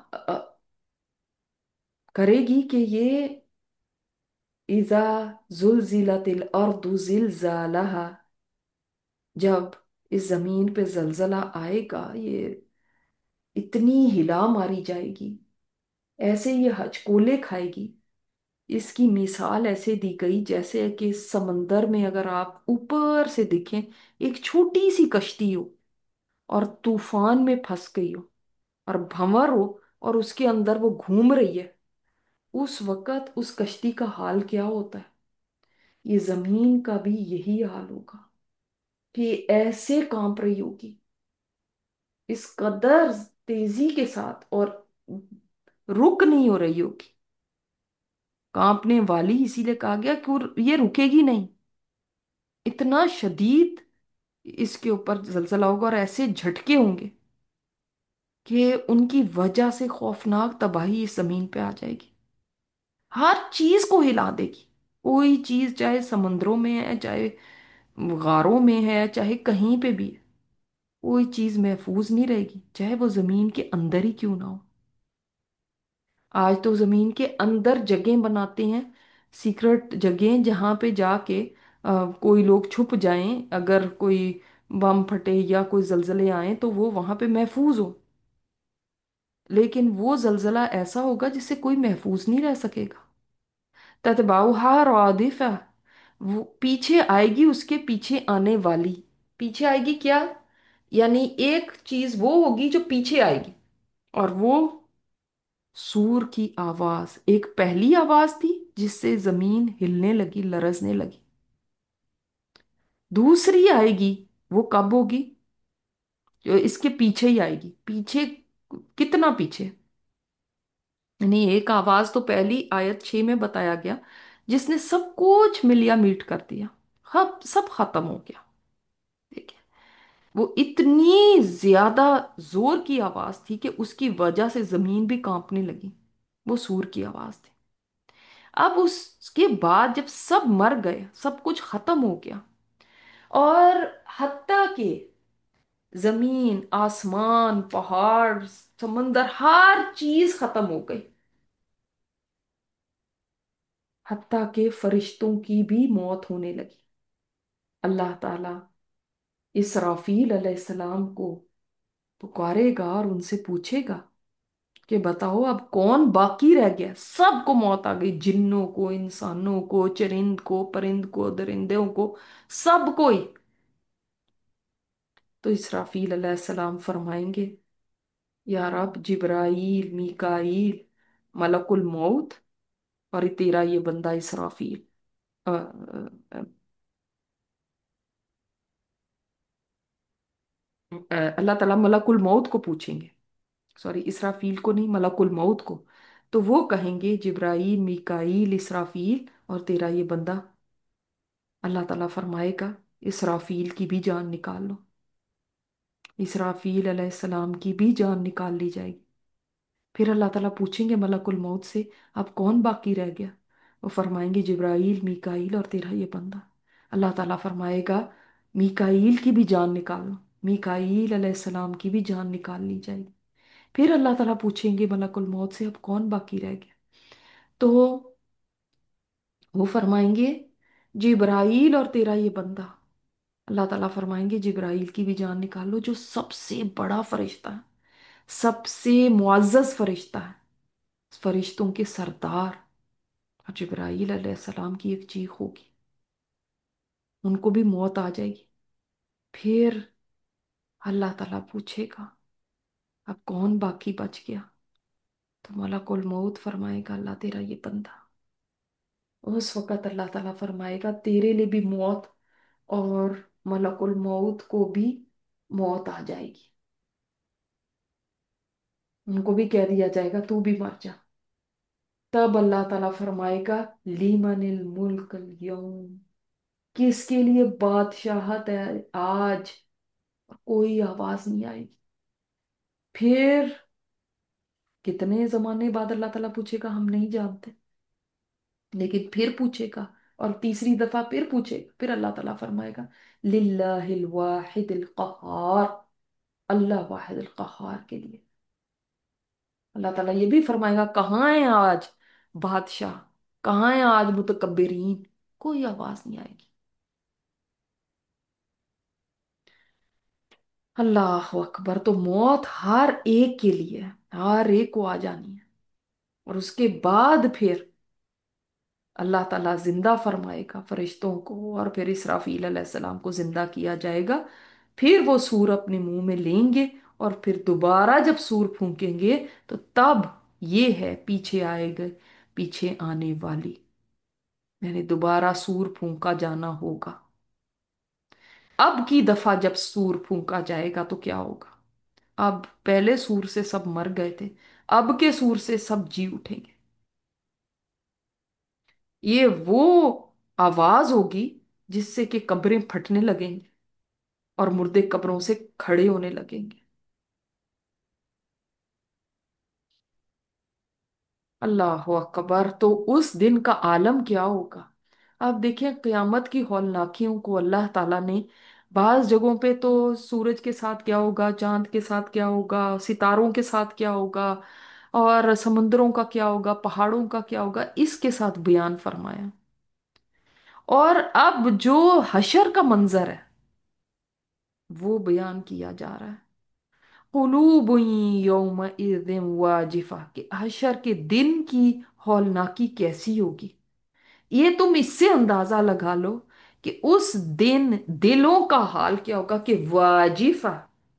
करेगी कि ये इजा जुलजिलतिल अर्दु जिलजालहा, जब इस जमीन पे जलजला आएगा, ये इतनी हिला मारी जाएगी, ऐसे ये हचकोले खाएगी। इसकी मिसाल ऐसे दी गई जैसे कि समंदर में अगर आप ऊपर से देखें, एक छोटी सी कश्ती हो और तूफान में फंस गई हो और भंवर हो और उसके अंदर वो घूम रही है, उस वक्त उस कश्ती का हाल क्या होता है? ये जमीन का भी यही हाल होगा कि ऐसे कांप रही होगी, इस कदर तेजी के साथ, और रुक नहीं हो रही होगी। कांपने वाली इसीलिए कहा गया कि ये रुकेगी नहीं। इतना शदीद इसके ऊपर जलजला होगा और ऐसे झटके होंगे कि उनकी वजह से खौफनाक तबाही इस जमीन पे आ जाएगी। हर चीज को हिला देगी। कोई चीज चाहे समुद्रों में है, चाहे गारों में है, चाहे कहीं पे भी है, कोई चीज महफूज नहीं रहेगी, चाहे वो जमीन के अंदर ही क्यों ना हो। आज तो जमीन के अंदर जगह बनाते हैं, सीक्रेट जगह, जहां पे जाके कोई लोग छुप जाएं, अगर कोई बम फटे या कोई जलजले आए तो वो वहां पे महफूज हो। लेकिन वो जलजला ऐसा होगा जिससे कोई महफूज नहीं रह सकेगा। ततबाउहा रादिफा, वो पीछे आएगी, उसके पीछे आने वाली। पीछे आएगी क्या? यानी एक चीज वो होगी जो पीछे आएगी, और वो सूर की आवाज। एक पहली आवाज थी जिससे जमीन हिलने लगी, लरजने लगी। दूसरी आएगी, वो कब होगी? जो इसके पीछे ही आएगी। पीछे कितना पीछे? यानी एक आवाज तो पहली आयत 6 में बताया गया जिसने सब कुछ मिलिया मीट कर दिया, सब खत्म हो गया। ठीक है, वो इतनी ज्यादा जोर की आवाज थी कि उसकी वजह से जमीन भी कांपने लगी। वो सूर की आवाज थी। अब उसके बाद जब सब मर गए, सब कुछ खत्म हो गया, और हत्ता के जमीन, आसमान, पहाड़, समंदर, हर चीज खत्म हो गई। हत्ता के फरिश्तों की भी मौत होने लगी। अल्लाह ताला इसराफील अलैहिस्सलाम को पुकारेगा और उनसे पूछेगा कि बताओ अब कौन बाकी रह गया? सबको मौत आ गई, जिन्नों को, इंसानों को, चरिंद को, परिंद को, दरिंदों को, सबको ही। तो इसराफील अलैहिस्सलाम फरमाएंगे, या रब, जिब्राईल, मीकाईल, मलकुल मौत, और ये तेरा ये बंदा इसराफील। अ, अ, अ, अल्लाह ताला मलकुल मौत को पूछेंगे, सॉरी इसराफील को नहीं, मलकुल मौत को। تو وہ کہیں گے جبرائیل، میکائیل، اسرافیل اور تیرا یہ بندہ، اللہ تعالیٰ فرمائے گا اسرافیل کی بھی جان نکال لو، اسرافیل علیہ السلام کی بھی جان نکال لی جائے گی۔ پھر اللہ تعالیٰ پوچھیں گے ملک الموت سے اب کون باقی رہ گیا؟ وہ فرمائیں گے جبرائیل، میکائیل اور تیرا یہ بندہ۔ اللہ تعالیٰ فرمائے گا میکائیل کی بھی جان نکال لو، میکائیل علیہ السلام کی بھی جان نکال لی جائے گی۔ پھر اللہ تعالیٰ پوچھیں گے ملک الموت سے اب کون باقی رہ گیا؟ تو وہ فرمائیں گے جبرائیل اور تیرا یہ بندہ۔ اللہ تعالیٰ فرمائیں گے جبرائیل کی بھی جان نکال لو، جو سب سے بڑا فرشتہ ہے، سب سے معزز فرشتہ ہے، فرشتوں کے سردار۔ اور جبرائیل علیہ السلام کی ایک چیخ ہوگی، ان کو بھی موت آ جائے گی۔ پھر اللہ تعالیٰ پوچھے گا اب کون باقی بچ گیا؟ تو ملک الموت فرمائے گا اللہ تیرا یہ بندہ۔ اس وقت اللہ تعالیٰ فرمائے گا تیرے لیے بھی موت، اور ملک الموت کو بھی موت آ جائے گی، ان کو بھی کہہ دیا جائے گا تو بھی مر جا۔ تب اللہ تعالیٰ فرمائے گا لیمن الملک اليوم، کس کے لیے بادشاہت ہے آج؟ کوئی آواز نہیں آئے گی۔ پھر کتنے زمانے بعد اللہ تعالیٰ پوچھے گا ہم نہیں جانتے، لیکن پھر پوچھے گا، اور تیسری دفعہ پھر پوچھے گا، پھر اللہ تعالیٰ فرمائے گا للہ الواحد القہار، اللہ واحد القہار کے لیے۔ اللہ تعالیٰ یہ بھی فرمائے گا کہاں ہیں آج بادشاہ، کہاں ہیں آج متکبرین؟ کوئی آواز نہیں آئے گی۔ اللہ اکبر! تو موت ہر ایک کے لیے ہے، ہر ایک کو آ جانی ہے، اور اس کے بعد پھر اللہ تعالیٰ زندہ فرمائے گا فرشتوں کو، اور پھر اسرافیل علیہ السلام کو زندہ کیا جائے گا۔ پھر وہ سور اپنے منہ میں لیں گے، اور پھر دوبارہ جب سور پھونکیں گے تو تب یہ ہے پیچھے آئے گا، پیچھے آنے والی، یعنی دوبارہ سور پھونکا جانا ہوگا۔ اب کی دفعہ جب سور پھونکا جائے گا تو کیا ہوگا؟ اب پہلے سور سے سب مر گئے تھے، اب کے سور سے سب جی اٹھیں گے۔ یہ وہ آواز ہوگی جس سے کہ قبریں پھٹنے لگیں گی اور مردے قبروں سے کھڑے ہونے لگیں گے۔ اللہ اکبر! تو اس دن کا عالم کیا ہوگا؟ آپ دیکھیں قیامت کی ہولناکیوں کو اللہ تعالیٰ نے بعض جگہوں پہ تو سورج کے ساتھ کیا ہوگا، چاند کے ساتھ کیا ہوگا، ستاروں کے ساتھ کیا ہوگا، اور سمندروں کا کیا ہوگا، پہاڑوں کا کیا ہوگا، اس کے ساتھ بیان فرمایا۔ اور اب جو حشر کا منظر ہے وہ بیان کیا جا رہا ہے۔ قلوب یومئذ واجفہ، کہ حشر کے دن کی ہولناکی کیسی ہوگی؟ یہ تم اس سے اندازہ لگا لو کہ اس دن دلوں کا حال کیا ہوگا، کہ واجفہ،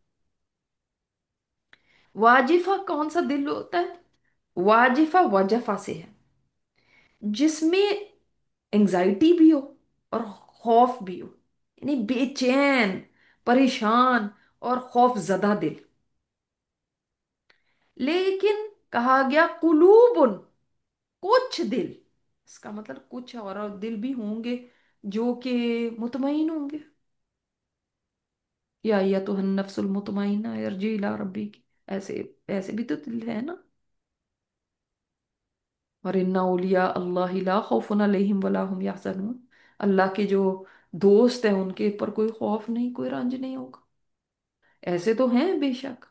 واجفہ کون سا دل ہوتا ہے؟ واجفہ وجفہ سے ہے، جس میں انگزائٹی بھی ہو اور خوف بھی ہو، یعنی بے چین، پریشان اور خوف زدہ دل۔ لیکن کہا گیا قلوب، کچھ دل، اس کا مطلب کچھ اور دل بھی ہوں گے جو کہ مطمئن ہوں گے، یا ایتھا النفس المطمئنہ ارجعی الی ربک، ایسے ایسے بھی تو دل ہے نا۔ اور ان اولیاء اللہ لا خوف علیہم ولا هم یحزنون، اللہ کے جو دوست ہیں ان کے اوپر کوئی خوف نہیں، کوئی رنج نہیں ہوگا۔ ایسے تو ہیں بے شک،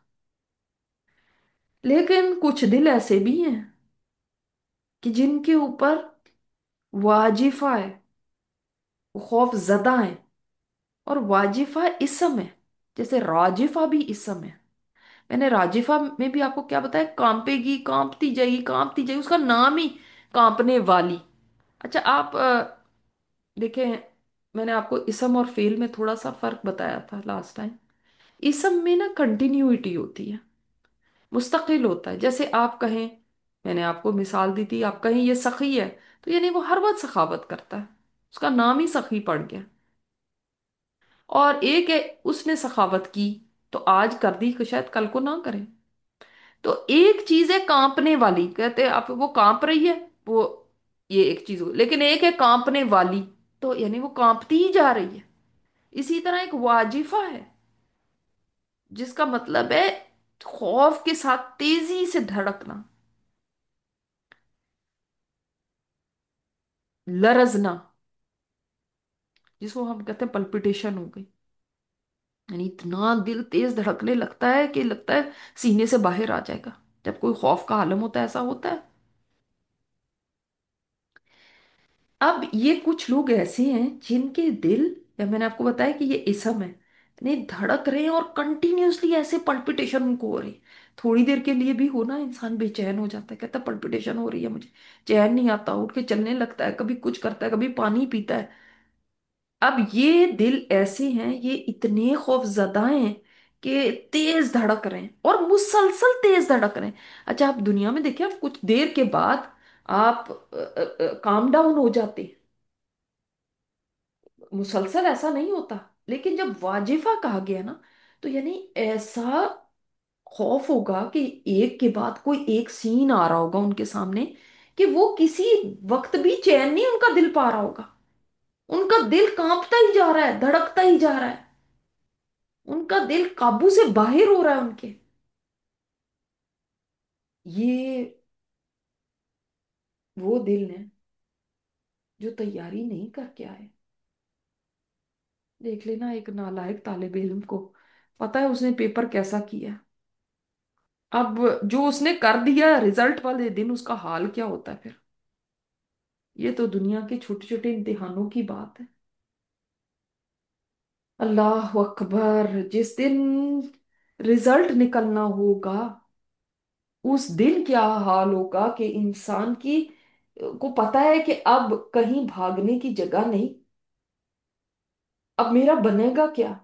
لیکن کچھ دل ایسے بھی ہیں کہ جن کے اوپر واجفہ ہے، وہ خوف زدہ ہیں، اور واجفہ اسم ہے، جیسے راجفہ بھی اسم ہے۔ میں نے راجفہ میں بھی آپ کو کیا بتایا، کانپے گی، کانپتی جائے گی، کانپتی جائے گی، اس کا نام ہی کانپنے والی۔ اچھا آپ دیکھیں، میں نے آپ کو اسم اور فعل میں تھوڑا سا فرق بتایا تھا لاسٹ ٹائم۔ اسم میں نا کنٹینیوٹی ہوتی ہے، مستقل ہوتا ہے۔ جیسے آپ کہیں، میں نے آپ کو مثال دی تھی، آپ کہیں یہ سخی ہے، تو یعنی وہ ہر وقت سخاوت کرتا ہے، اس کا نام ہی سخی پڑ گیا۔ اور ایک ہے اس نے سخاوت کی تو آج کر دی، کہ شاید کل کو نہ کرے۔ تو ایک چیز ہے کانپنے والی، کہتے ہیں آپ وہ کانپ رہی ہے، وہ یہ ایک چیز ہو، لیکن ایک ہے کانپنے والی، تو یعنی وہ کانپتی ہی جا رہی ہے۔ اسی طرح ایک واجفہ ہے، جس کا مطلب ہے خوف کے ساتھ تیزی سے دھڑکنا، لرزنا، جس کو ہم کہتے ہیں پلپٹیشن ہو گئی، یعنی اتنا دل تیز دھڑکنے لگتا ہے کہ لگتا ہے سینے سے باہر آ جائے گا، جب کوئی خوف کا عالم ہوتا ہے ایسا ہوتا ہے۔ اب یہ کچھ لوگ ایسے ہیں جن کے دل، یا میں نے آپ کو بتایا کہ یہ اسم ہے، نہیں دھڑک رہے ہیں اور کنٹینیوسلی ایسے پلپیٹیشن ان کو ہو رہی، تھوڑی دیر کے لیے بھی ہونا انسان بے چین ہو جاتا ہے، کہتا ہے پلپیٹیشن ہو رہی ہے مجھے، چین نہیں آتا، اٹھ کے چلنے لگتا ہے، کبھی کچھ کرتا ہے، کبھی پانی پیتا ہے۔ اب یہ دل ایسے ہیں، یہ اتنے خوف زدہ ہیں کہ تیز دھڑک رہے ہیں اور مسلسل تیز دھڑک رہے ہیں۔ اچھا آپ دنیا میں دیکھیں، آپ کچھ دیر کے بعد آپ کام ڈاؤن ہو جاتے، مسلسل ایسا نہیں ہوتا، لیکن جب واجفہ کہا گیا نا، تو یعنی ایسا خوف ہوگا کہ ایک کے بعد کوئی ایک سین آ رہا ہوگا ان کے سامنے، کہ وہ کسی وقت بھی چین نہیں ان کا دل پا رہا ہوگا، ان کا دل کانپتا ہی جا رہا ہے، دھڑکتا ہی جا رہا ہے، ان کا دل قابو سے باہر ہو رہا ہے ان کے۔ یہ وہ دل ہیں جو تیاری نہیں کر کے آئے۔ دیکھ لینا ایک نالائق طالب علم کو، پتا ہے اس نے پیپر کیسا کیا، اب جو اس نے کر دیا رزلٹ والے دن اس کا حال کیا ہوتا ہے پھر؟ یہ تو دنیا کے چھوٹے چھوٹے امتحانوں کی بات ہے۔ اللہ اکبر، جس دن رزلٹ نکلنا ہوگا اس دن کیا حال ہوگا کہ انسان کی کو پتا ہے کہ اب کہیں بھاگنے کی جگہ نہیں، اب میرا بنے گا کیا؟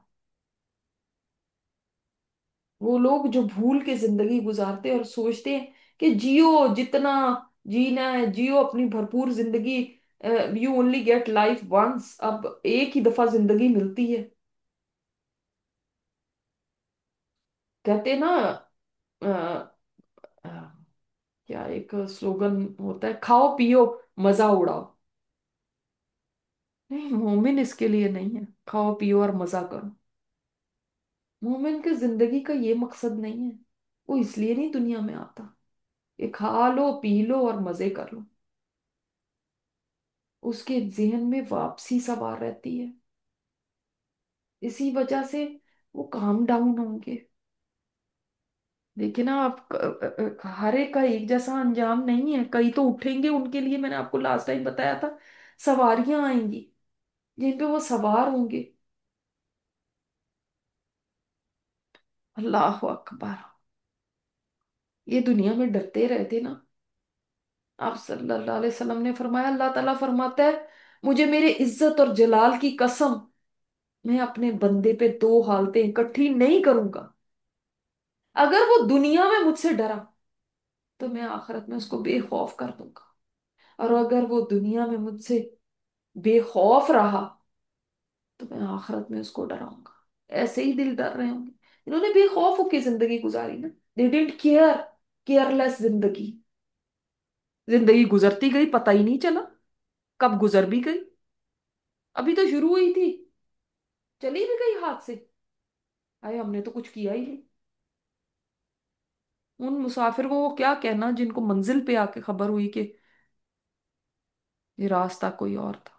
وہ لوگ جو بھول کے زندگی گزارتے اور سوچتے ہیں کہ جیو جتنا جینا ہے جیو اپنی بھرپور زندگی، you only get life once, اب ایک ہی دفعہ زندگی ملتی ہے، کہتے نا آ، آ، کیا ایک سلوگن ہوتا ہے، کھاؤ پیو مزہ اڑاؤ، نہیں مومن اس کے لیے نہیں ہے کھاؤ پیو اور مزہ کرو، مومن کے زندگی کا یہ مقصد نہیں ہے، وہ اس لیے نہیں دنیا میں آتا کہ کھا لو پی لو اور مزے کر لو، اس کے ذہن میں واپسی سوار رہتی ہے، اسی وجہ سے وہ کام ڈاؤن ہوں گے۔ لیکن آپ ہر ایک کا ایک جیسا انجام نہیں ہے، کئی تو اٹھیں گے، ان کے لیے میں نے آپ کو لاسٹ ٹائم بتایا تھا سواریاں آئیں گی جن پہ وہ سوار ہوں گے۔ اللہ اکبر، یہ دنیا میں ڈرتے رہتے نا، آپ صلی اللہ علیہ وسلم نے فرمایا، اللہ تعالیٰ فرماتا ہے مجھے میرے عزت اور جلال کی قسم، میں اپنے بندے پہ دو حالتیں اکٹھی نہیں کروں گا، اگر وہ دنیا میں مجھ سے ڈرا تو میں آخرت میں اس کو بے خوف کر دوں گا، اور اگر وہ دنیا میں مجھ سے بے خوف رہا تو میں آخرت میں اس کو ڈراؤں گا۔ ایسے ہی دل ڈر رہے ہوں گے، انہوں نے بے خوف ہو کے زندگی گزاری نا، they didn't care، کیئر لیس زندگی، زندگی گزرتی گئی پتہ ہی نہیں چلا کب گزر بھی گئی، ابھی تو شروع ہوئی تھی چلی بھی گئی ہاتھ سے، آئے ہم نے تو کچھ کیا ہی نہیں۔ ان مسافر کو وہ کیا کہنا جن کو منزل پہ آ کے خبر ہوئی کہ یہ راستہ کوئی اور تھا،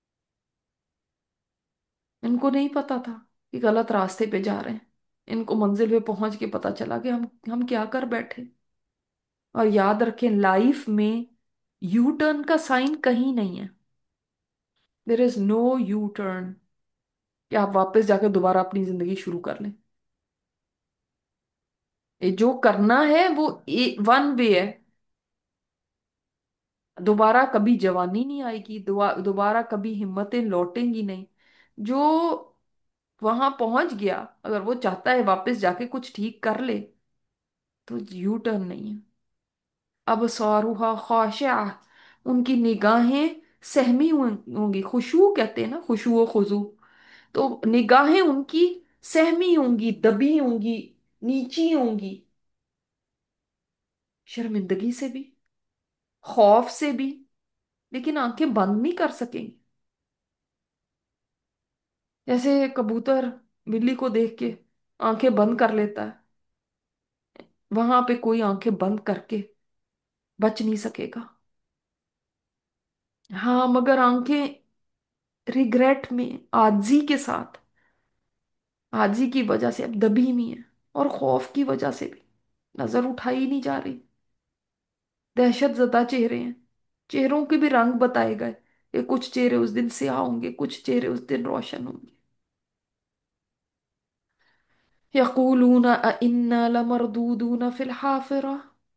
ان کو نہیں پتا تھا کہ غلط راستے پہ جا رہے ہیں، ان کو منزل پہ پہنچ کے پتا چلا کہ ہم کیا کر بیٹھے۔ اور یاد رکھیں لائف میں یو ٹرن کا سائن کہیں نہیں ہے، دیر از نو یو ٹرن کہ آپ واپس جا کے دوبارہ اپنی زندگی شروع کر لیں، یہ جو کرنا ہے وہ ون وے ہے، دوبارہ کبھی جوانی نہیں آئے گی، دوبارہ کبھی ہمتیں لوٹیں گی نہیں، جو وہاں پہنچ گیا اگر وہ چاہتا ہے واپس جا کے کچھ ٹھیک کر لے تو یو ٹرن نہیں ہے۔ اب سوروہا خاشعہ، ان کی نگاہیں سہمی ہوں گی، خشوع کہتے ہیں نا، خشوع و خضوع، تو نگاہیں ان کی سہمی ہوں گی، دبی ہوں گی، نیچی ہوں گی، शर्मिंदगी से भी, खौफ से भी, लेकिन आंखें बंद नहीं कर सकेंगे। जैसे कबूतर बिल्ली को देख के आंखें बंद कर लेता है, वहां पे कोई आंखें बंद करके बच नहीं सकेगा। हाँ, मगर आंखें रिग्रेट में, आजी के साथ, आजी की वजह से अब दबी हुई है, और खौफ की वजह से भी नजर उठाई ही नहीं जा रही। दहशत ज़दा चेहरे हैं, चेहरों के भी रंग बताए गए कि कुछ चेहरे उस दिन स्याह होंगे, कुछ चेहरे उस दिन रोशन होंगे। यकूलून अइन्ना लमरदूदून फिल हाफिरा।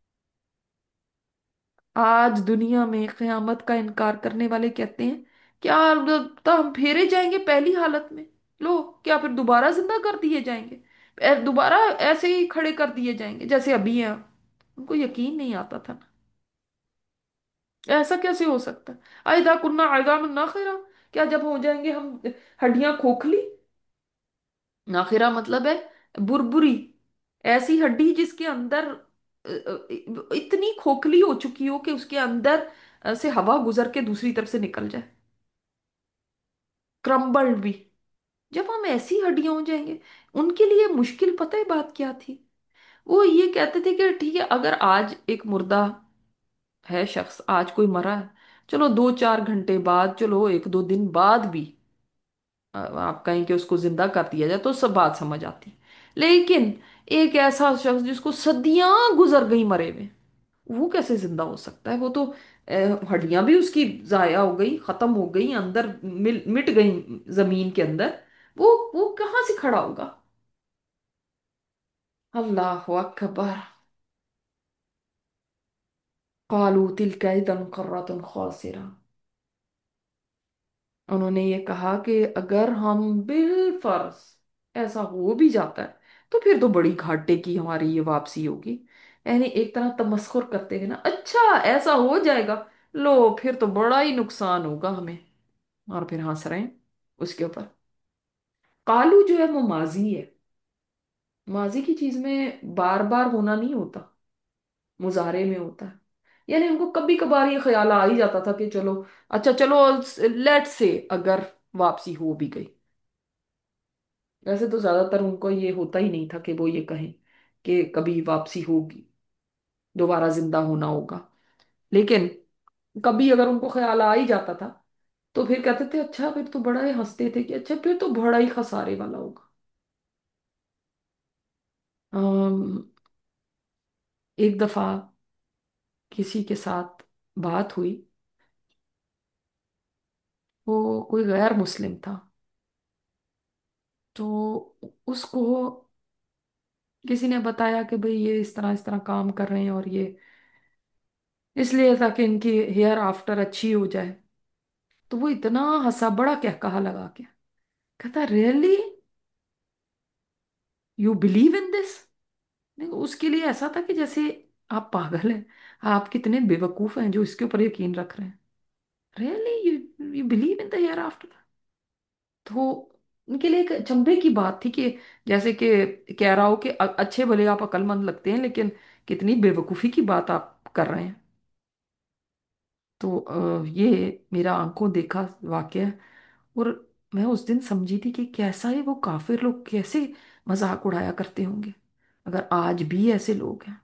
आज दुनिया में क़यामत का इनकार करने वाले कहते हैं, क्या तो हम फेरे जाएंगे पहली हालत में? लो, क्या फिर दोबारा जिंदा कर दिए जाएंगे? दोबारा ऐसे ही खड़े कर दिए जाएंगे जैसे अभी हैं? उनको यकीन नहीं आता था ना। ऐसा कैसे हो सकता है? आइदा कुन्ना आइदाम नाखिरा, क्या जब हो जाएंगे हम हड्डियां खोखली? नाखिरा मतलब है बुरबुरी, ऐसी हड्डी जिसके अंदर इतनी खोखली हो चुकी हो कि उसके अंदर से हवा गुजर के दूसरी तरफ से निकल जाए, क्रम्बल्ड भी। जब हम ऐसी हड्डियां हो जाएंगे, उनके लिए मुश्किल पता है बात क्या थी? वो ये कहते थे कि ठीक है, अगर आज एक मुर्दा है शख्स, आज कोई मरा है, चलो 2-4 घंटे बाद, चलो 1-2 दिन बाद भी आप कहें कि उसको जिंदा कर दिया जाए तो सब बात समझ आती। लेकिन एक ऐसा शख्स जिसको सदियां गुजर गई मरे हुए, वो कैसे जिंदा हो सकता है? वो तो हड्डियां भी उसकी जाया हो गई, खत्म हो गई, अंदर मिट गई जमीन के अंदर। वो कहाँ से खड़ा होगा? अल्लाह अकबर। कालू तिलका इदन कर्रतुन खासिरा। उन्होंने ये कहा कि अगर हम बिलफर्ज ऐसा हो भी जाता है, तो फिर तो बड़ी घाटे की हमारी ये वापसी होगी। यानी एक तरह तमस्खुर करते हैं ना, अच्छा ऐसा हो जाएगा, लो फिर तो बड़ा ही नुकसान होगा हमें। और फिर हंस रहे हैं उसके ऊपर। कालू जो है वो माजी है, माजी की चीज में बार बार होना नहीं होता, मुजारे में होता है। यानी उनको कभी कभार ये ख्याल आ ही जाता था कि चलो, अच्छा चलो, लेट से अगर वापसी हो भी गई। वैसे तो ज्यादातर उनको ये होता ही नहीं था कि वो ये कहें कि कभी वापसी होगी, दोबारा जिंदा होना होगा। लेकिन कभी अगर उनको ख्याल आ ही जाता था, तो फिर कहते थे, अच्छा फिर तो बड़ा ही हंसते थे कि अच्छा फिर तो बड़ा ही खसारे वाला होगा। एक दफा किसी के साथ बात हुई, वो कोई गैर मुस्लिम था। तो उसको किसी ने बताया कि भाई ये इस तरह काम कर रहे हैं, और ये इसलिए ताकि इनकी हेयर आफ्टर अच्छी हो जाए। तो वो इतना हंसा, बड़ा कहकहा लगा के, कहता really, you believe in this? उसके लिए ऐसा था कि जैसे आप पागल हैं, आप कितने बेवकूफ हैं जो इसके ऊपर यकीन रख रहे हैं। Really, you you believe in the hereafter? तो उनके लिए एक अचंभे की बात थी कि जैसे कि कह रहा हो कि अच्छे भले आप अक्लमंद लगते हैं, लेकिन कितनी बेवकूफ़ी की बात आप कर रहे हैं। तो ये मेरा आंखों देखा वाकया है। और मैं उस दिन समझी थी कि कैसा है, वो काफिर लोग कैसे मजाक उड़ाया करते होंगे, अगर आज भी ऐसे लोग हैं।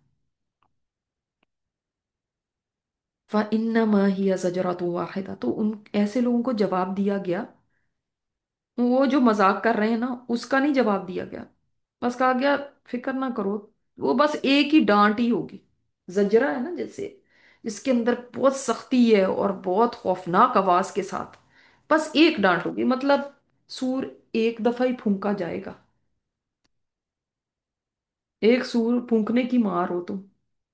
फइन्नमा हिया ज़जरतुन वाहिदा, तो उन ऐसे लोगों को जवाब दिया गया, वो जो मजाक कर रहे हैं ना, उसका नहीं जवाब दिया गया। बस कहा गया, फिक्र ना करो, वो बस एक ही डांट ही होगी। जजरा है ना, जैसे जिसके अंदर बहुत सख्ती है और बहुत खौफनाक आवाज के साथ, बस एक डांट होगी, मतलब सूर एक दफा ही फूंका जाएगा। एक सूर फूंकने की मार हो तुम।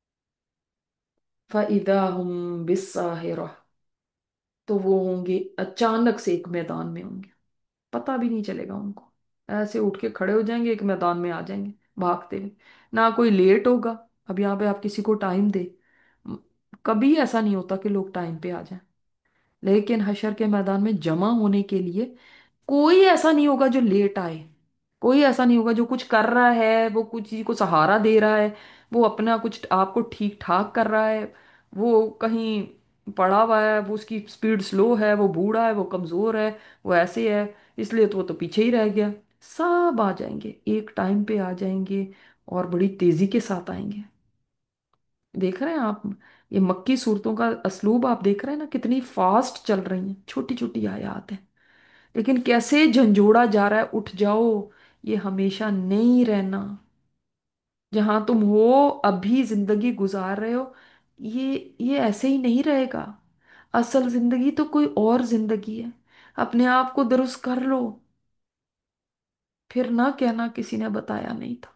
फाइदा हम बिस्साहिरा, तो वो होंगे अचानक से एक मैदान में होंगे, पता भी नहीं चलेगा उनको, ऐसे उठ के खड़े हो जाएंगे, एक मैदान में आ जाएंगे भागते हुए। ना कोई लेट होगा। अब यहाँ पे आप किसी को टाइम दे, म- कभी ऐसा नहीं होता कि लोग टाइम पे आ जाएं। लेकिन हशर के मैदान में जमा होने के लिए कोई ऐसा नहीं होगा जो लेट आए। कोई ऐसा नहीं होगा जो कुछ कर रहा है, वो कुछ चीज को सहारा दे रहा है, वो अपना कुछ आपको ठीक ठाक कर रहा है, वो कहीं पड़ा हुआ है, वो उसकी स्पीड स्लो है, वो बूढ़ा है, वो कमजोर है, वो ऐसे है, इसलिए तो वो तो पीछे ही रह गया। सब आ जाएंगे, एक टाइम पे आ जाएंगे, और बड़ी तेजी के साथ आएंगे। देख रहे हैं आप, ये मक्की सूरतों का असलूब आप देख रहे हैं ना, कितनी फास्ट चल रही हैं, छोटी छोटी आयत हैं, लेकिन कैसे झंझोड़ा जा रहा है, उठ जाओ, ये हमेशा नहीं रहना। जहां तुम हो, अभी जिंदगी गुजार रहे हो, ये ऐसे ही नहीं रहेगा। असल जिंदगी तो कोई और जिंदगी है। अपने आप को दुरुस्त कर लो, फिर ना कहना किसी ने बताया नहीं था।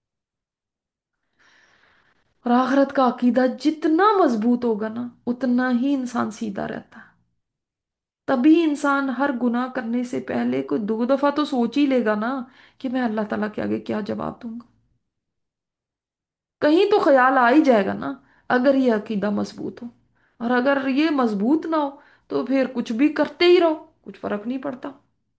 और आखिरत का अकीदा जितना मजबूत होगा ना, उतना ही इंसान सीधा रहता है। तभी इंसान हर गुनाह करने से पहले कोई दो दफा तो सोच ही लेगा ना, कि मैं अल्लाह ताला के आगे क्या जवाब दूंगा। कहीं तो ख्याल आ ही जाएगा ना, अगर ये अकीदा मजबूत हो। और अगर ये मजबूत ना हो, तो फिर कुछ भी करते ही रहो, कुछ फर्क नहीं पड़ता।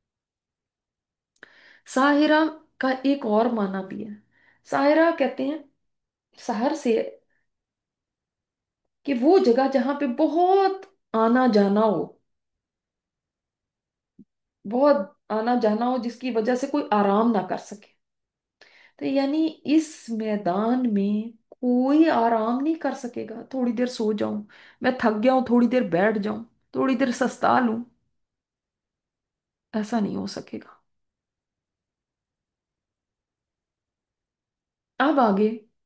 साहिरा का एक और माना भी है। साहिरा कहते हैं, शहर से, कि वो जगह जहां पे बहुत आना जाना हो, बहुत आना जाना हो, जिसकी वजह से कोई आराम ना कर सके। तो यानी इस मैदान में कोई आराम नहीं कर सकेगा। थोड़ी देर सो जाऊं, मैं थक गया हूं, थोड़ी देर बैठ जाऊं, थोड़ी देर सस्ता लूं, ऐसा नहीं हो सकेगा। अब आगे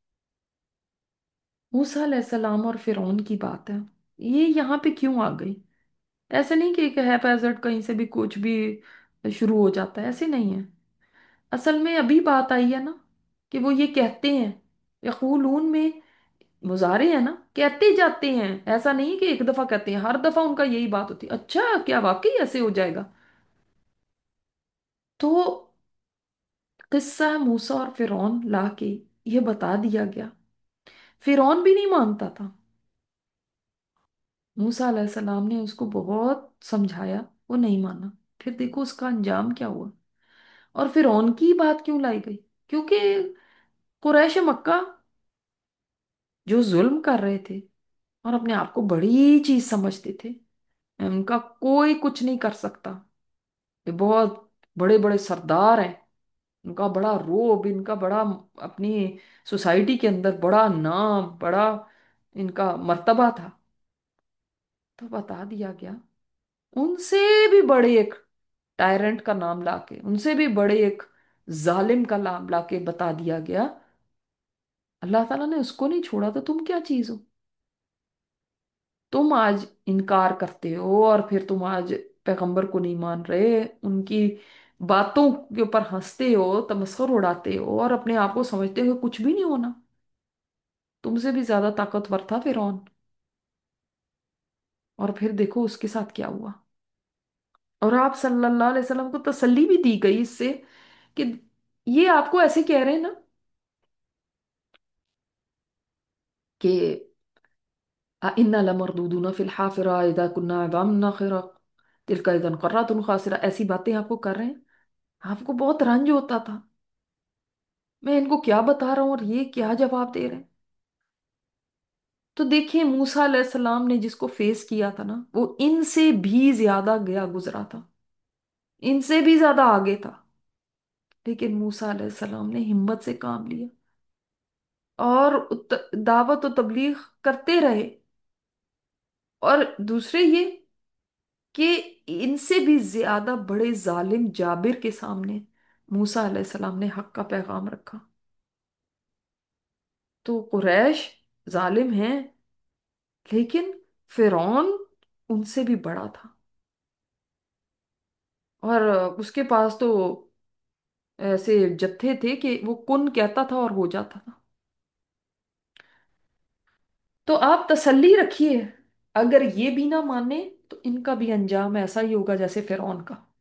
मूसा अलैहिस्सलाम और फिरौन की बात है। ये यहाँ पे क्यों आ गई? ऐसे नहीं कि एक हैपहैज़र्ड कहीं से भी कुछ भी शुरू हो जाता है, ऐसे नहीं है। असल में अभी बात आई है ना, कि वो ये कहते हैं, यकूलून में मुजारे है ना, कहते जाते हैं। ऐसा नहीं कि एक दफा कहते हैं, हर दफा उनका यही बात होती है, अच्छा क्या वाकई ऐसे हो जाएगा? तो किस्सा मूसा और फिरौन ला के ये बता दिया गया। फिरौन भी नहीं मानता था। मूसा अलैहिस्सलाम ने उसको बहुत समझाया, वो नहीं माना। फिर देखो उसका अंजाम क्या हुआ। और फिरौन की बात क्यों लाई गई? क्योंकि कुरैश मक्का जो जुल्म कर रहे थे, और अपने आप को बड़ी चीज समझते थे, उनका कोई कुछ नहीं कर सकता, ये बहुत बड़े बड़े सरदार हैं, उनका बड़ा रोब, इनका बड़ा अपनी सोसाइटी के अंदर बड़ा नाम, बड़ा इनका मर्तबा था। तो बता दिया गया, उनसे भी बड़े एक टायरेंट का नाम लाके, उनसे भी बड़े एक जालिम का नाम लाके बता दिया गया, अल्लाह ताला ने उसको नहीं छोड़ा तो तुम क्या चीज हो? तुम आज इनकार करते हो, और फिर तुम आज पैगंबर को नहीं मान रहे, उनकी बातों के ऊपर हंसते हो, तमस्खुर उड़ाते हो, और अपने आप को समझते हो कुछ भी नहीं होना। तुमसे भी ज्यादा ताकतवर था फिरौन। और फिर देखो उसके साथ क्या हुआ। और आप सल्लल्लाहु अलैहि वसल्लम को तसल्ली भी दी गई इससे, कि ये आपको ऐसे कह रहे हैं ना, कि इन्ना लमरदूदूना फिल हाफिरा इदा कुन्ना इदामन नाखिरा तिलका इदन कर्रातुन खासिरा, ऐसी बातें आपको कर रहे हैं। आपको बहुत रंज होता था, मैं इनको क्या बता रहा हूँ और ये क्या जवाब दे रहे हैं। तो देखिए मूसा अलैहिस्सलाम ने जिसको फेस किया था ना, वो इनसे भी ज्यादा गया गुजरा था, इनसे भी ज्यादा आगे था। लेकिन मूसा अलैहिस्सलाम ने हिम्मत से काम लिया, और दावत और तबलीग करते रहे। और दूसरे ये, कि इनसे भी ज्यादा बड़े जालिम जाबिर के सामने मूसा अलैहिस्सलाम ने हक का पैगाम रखा। तो कुरैश जालिम हैं, लेकिन फिरौन उनसे भी बड़ा था। और उसके पास तो ऐसे जत्थे थे कि वो कुन कहता था और हो जाता था। तो आप तसल्ली रखिए, अगर ये भी ना माने, तो इनका भी अंजाम ऐसा ही होगा जैसे फिरौन का।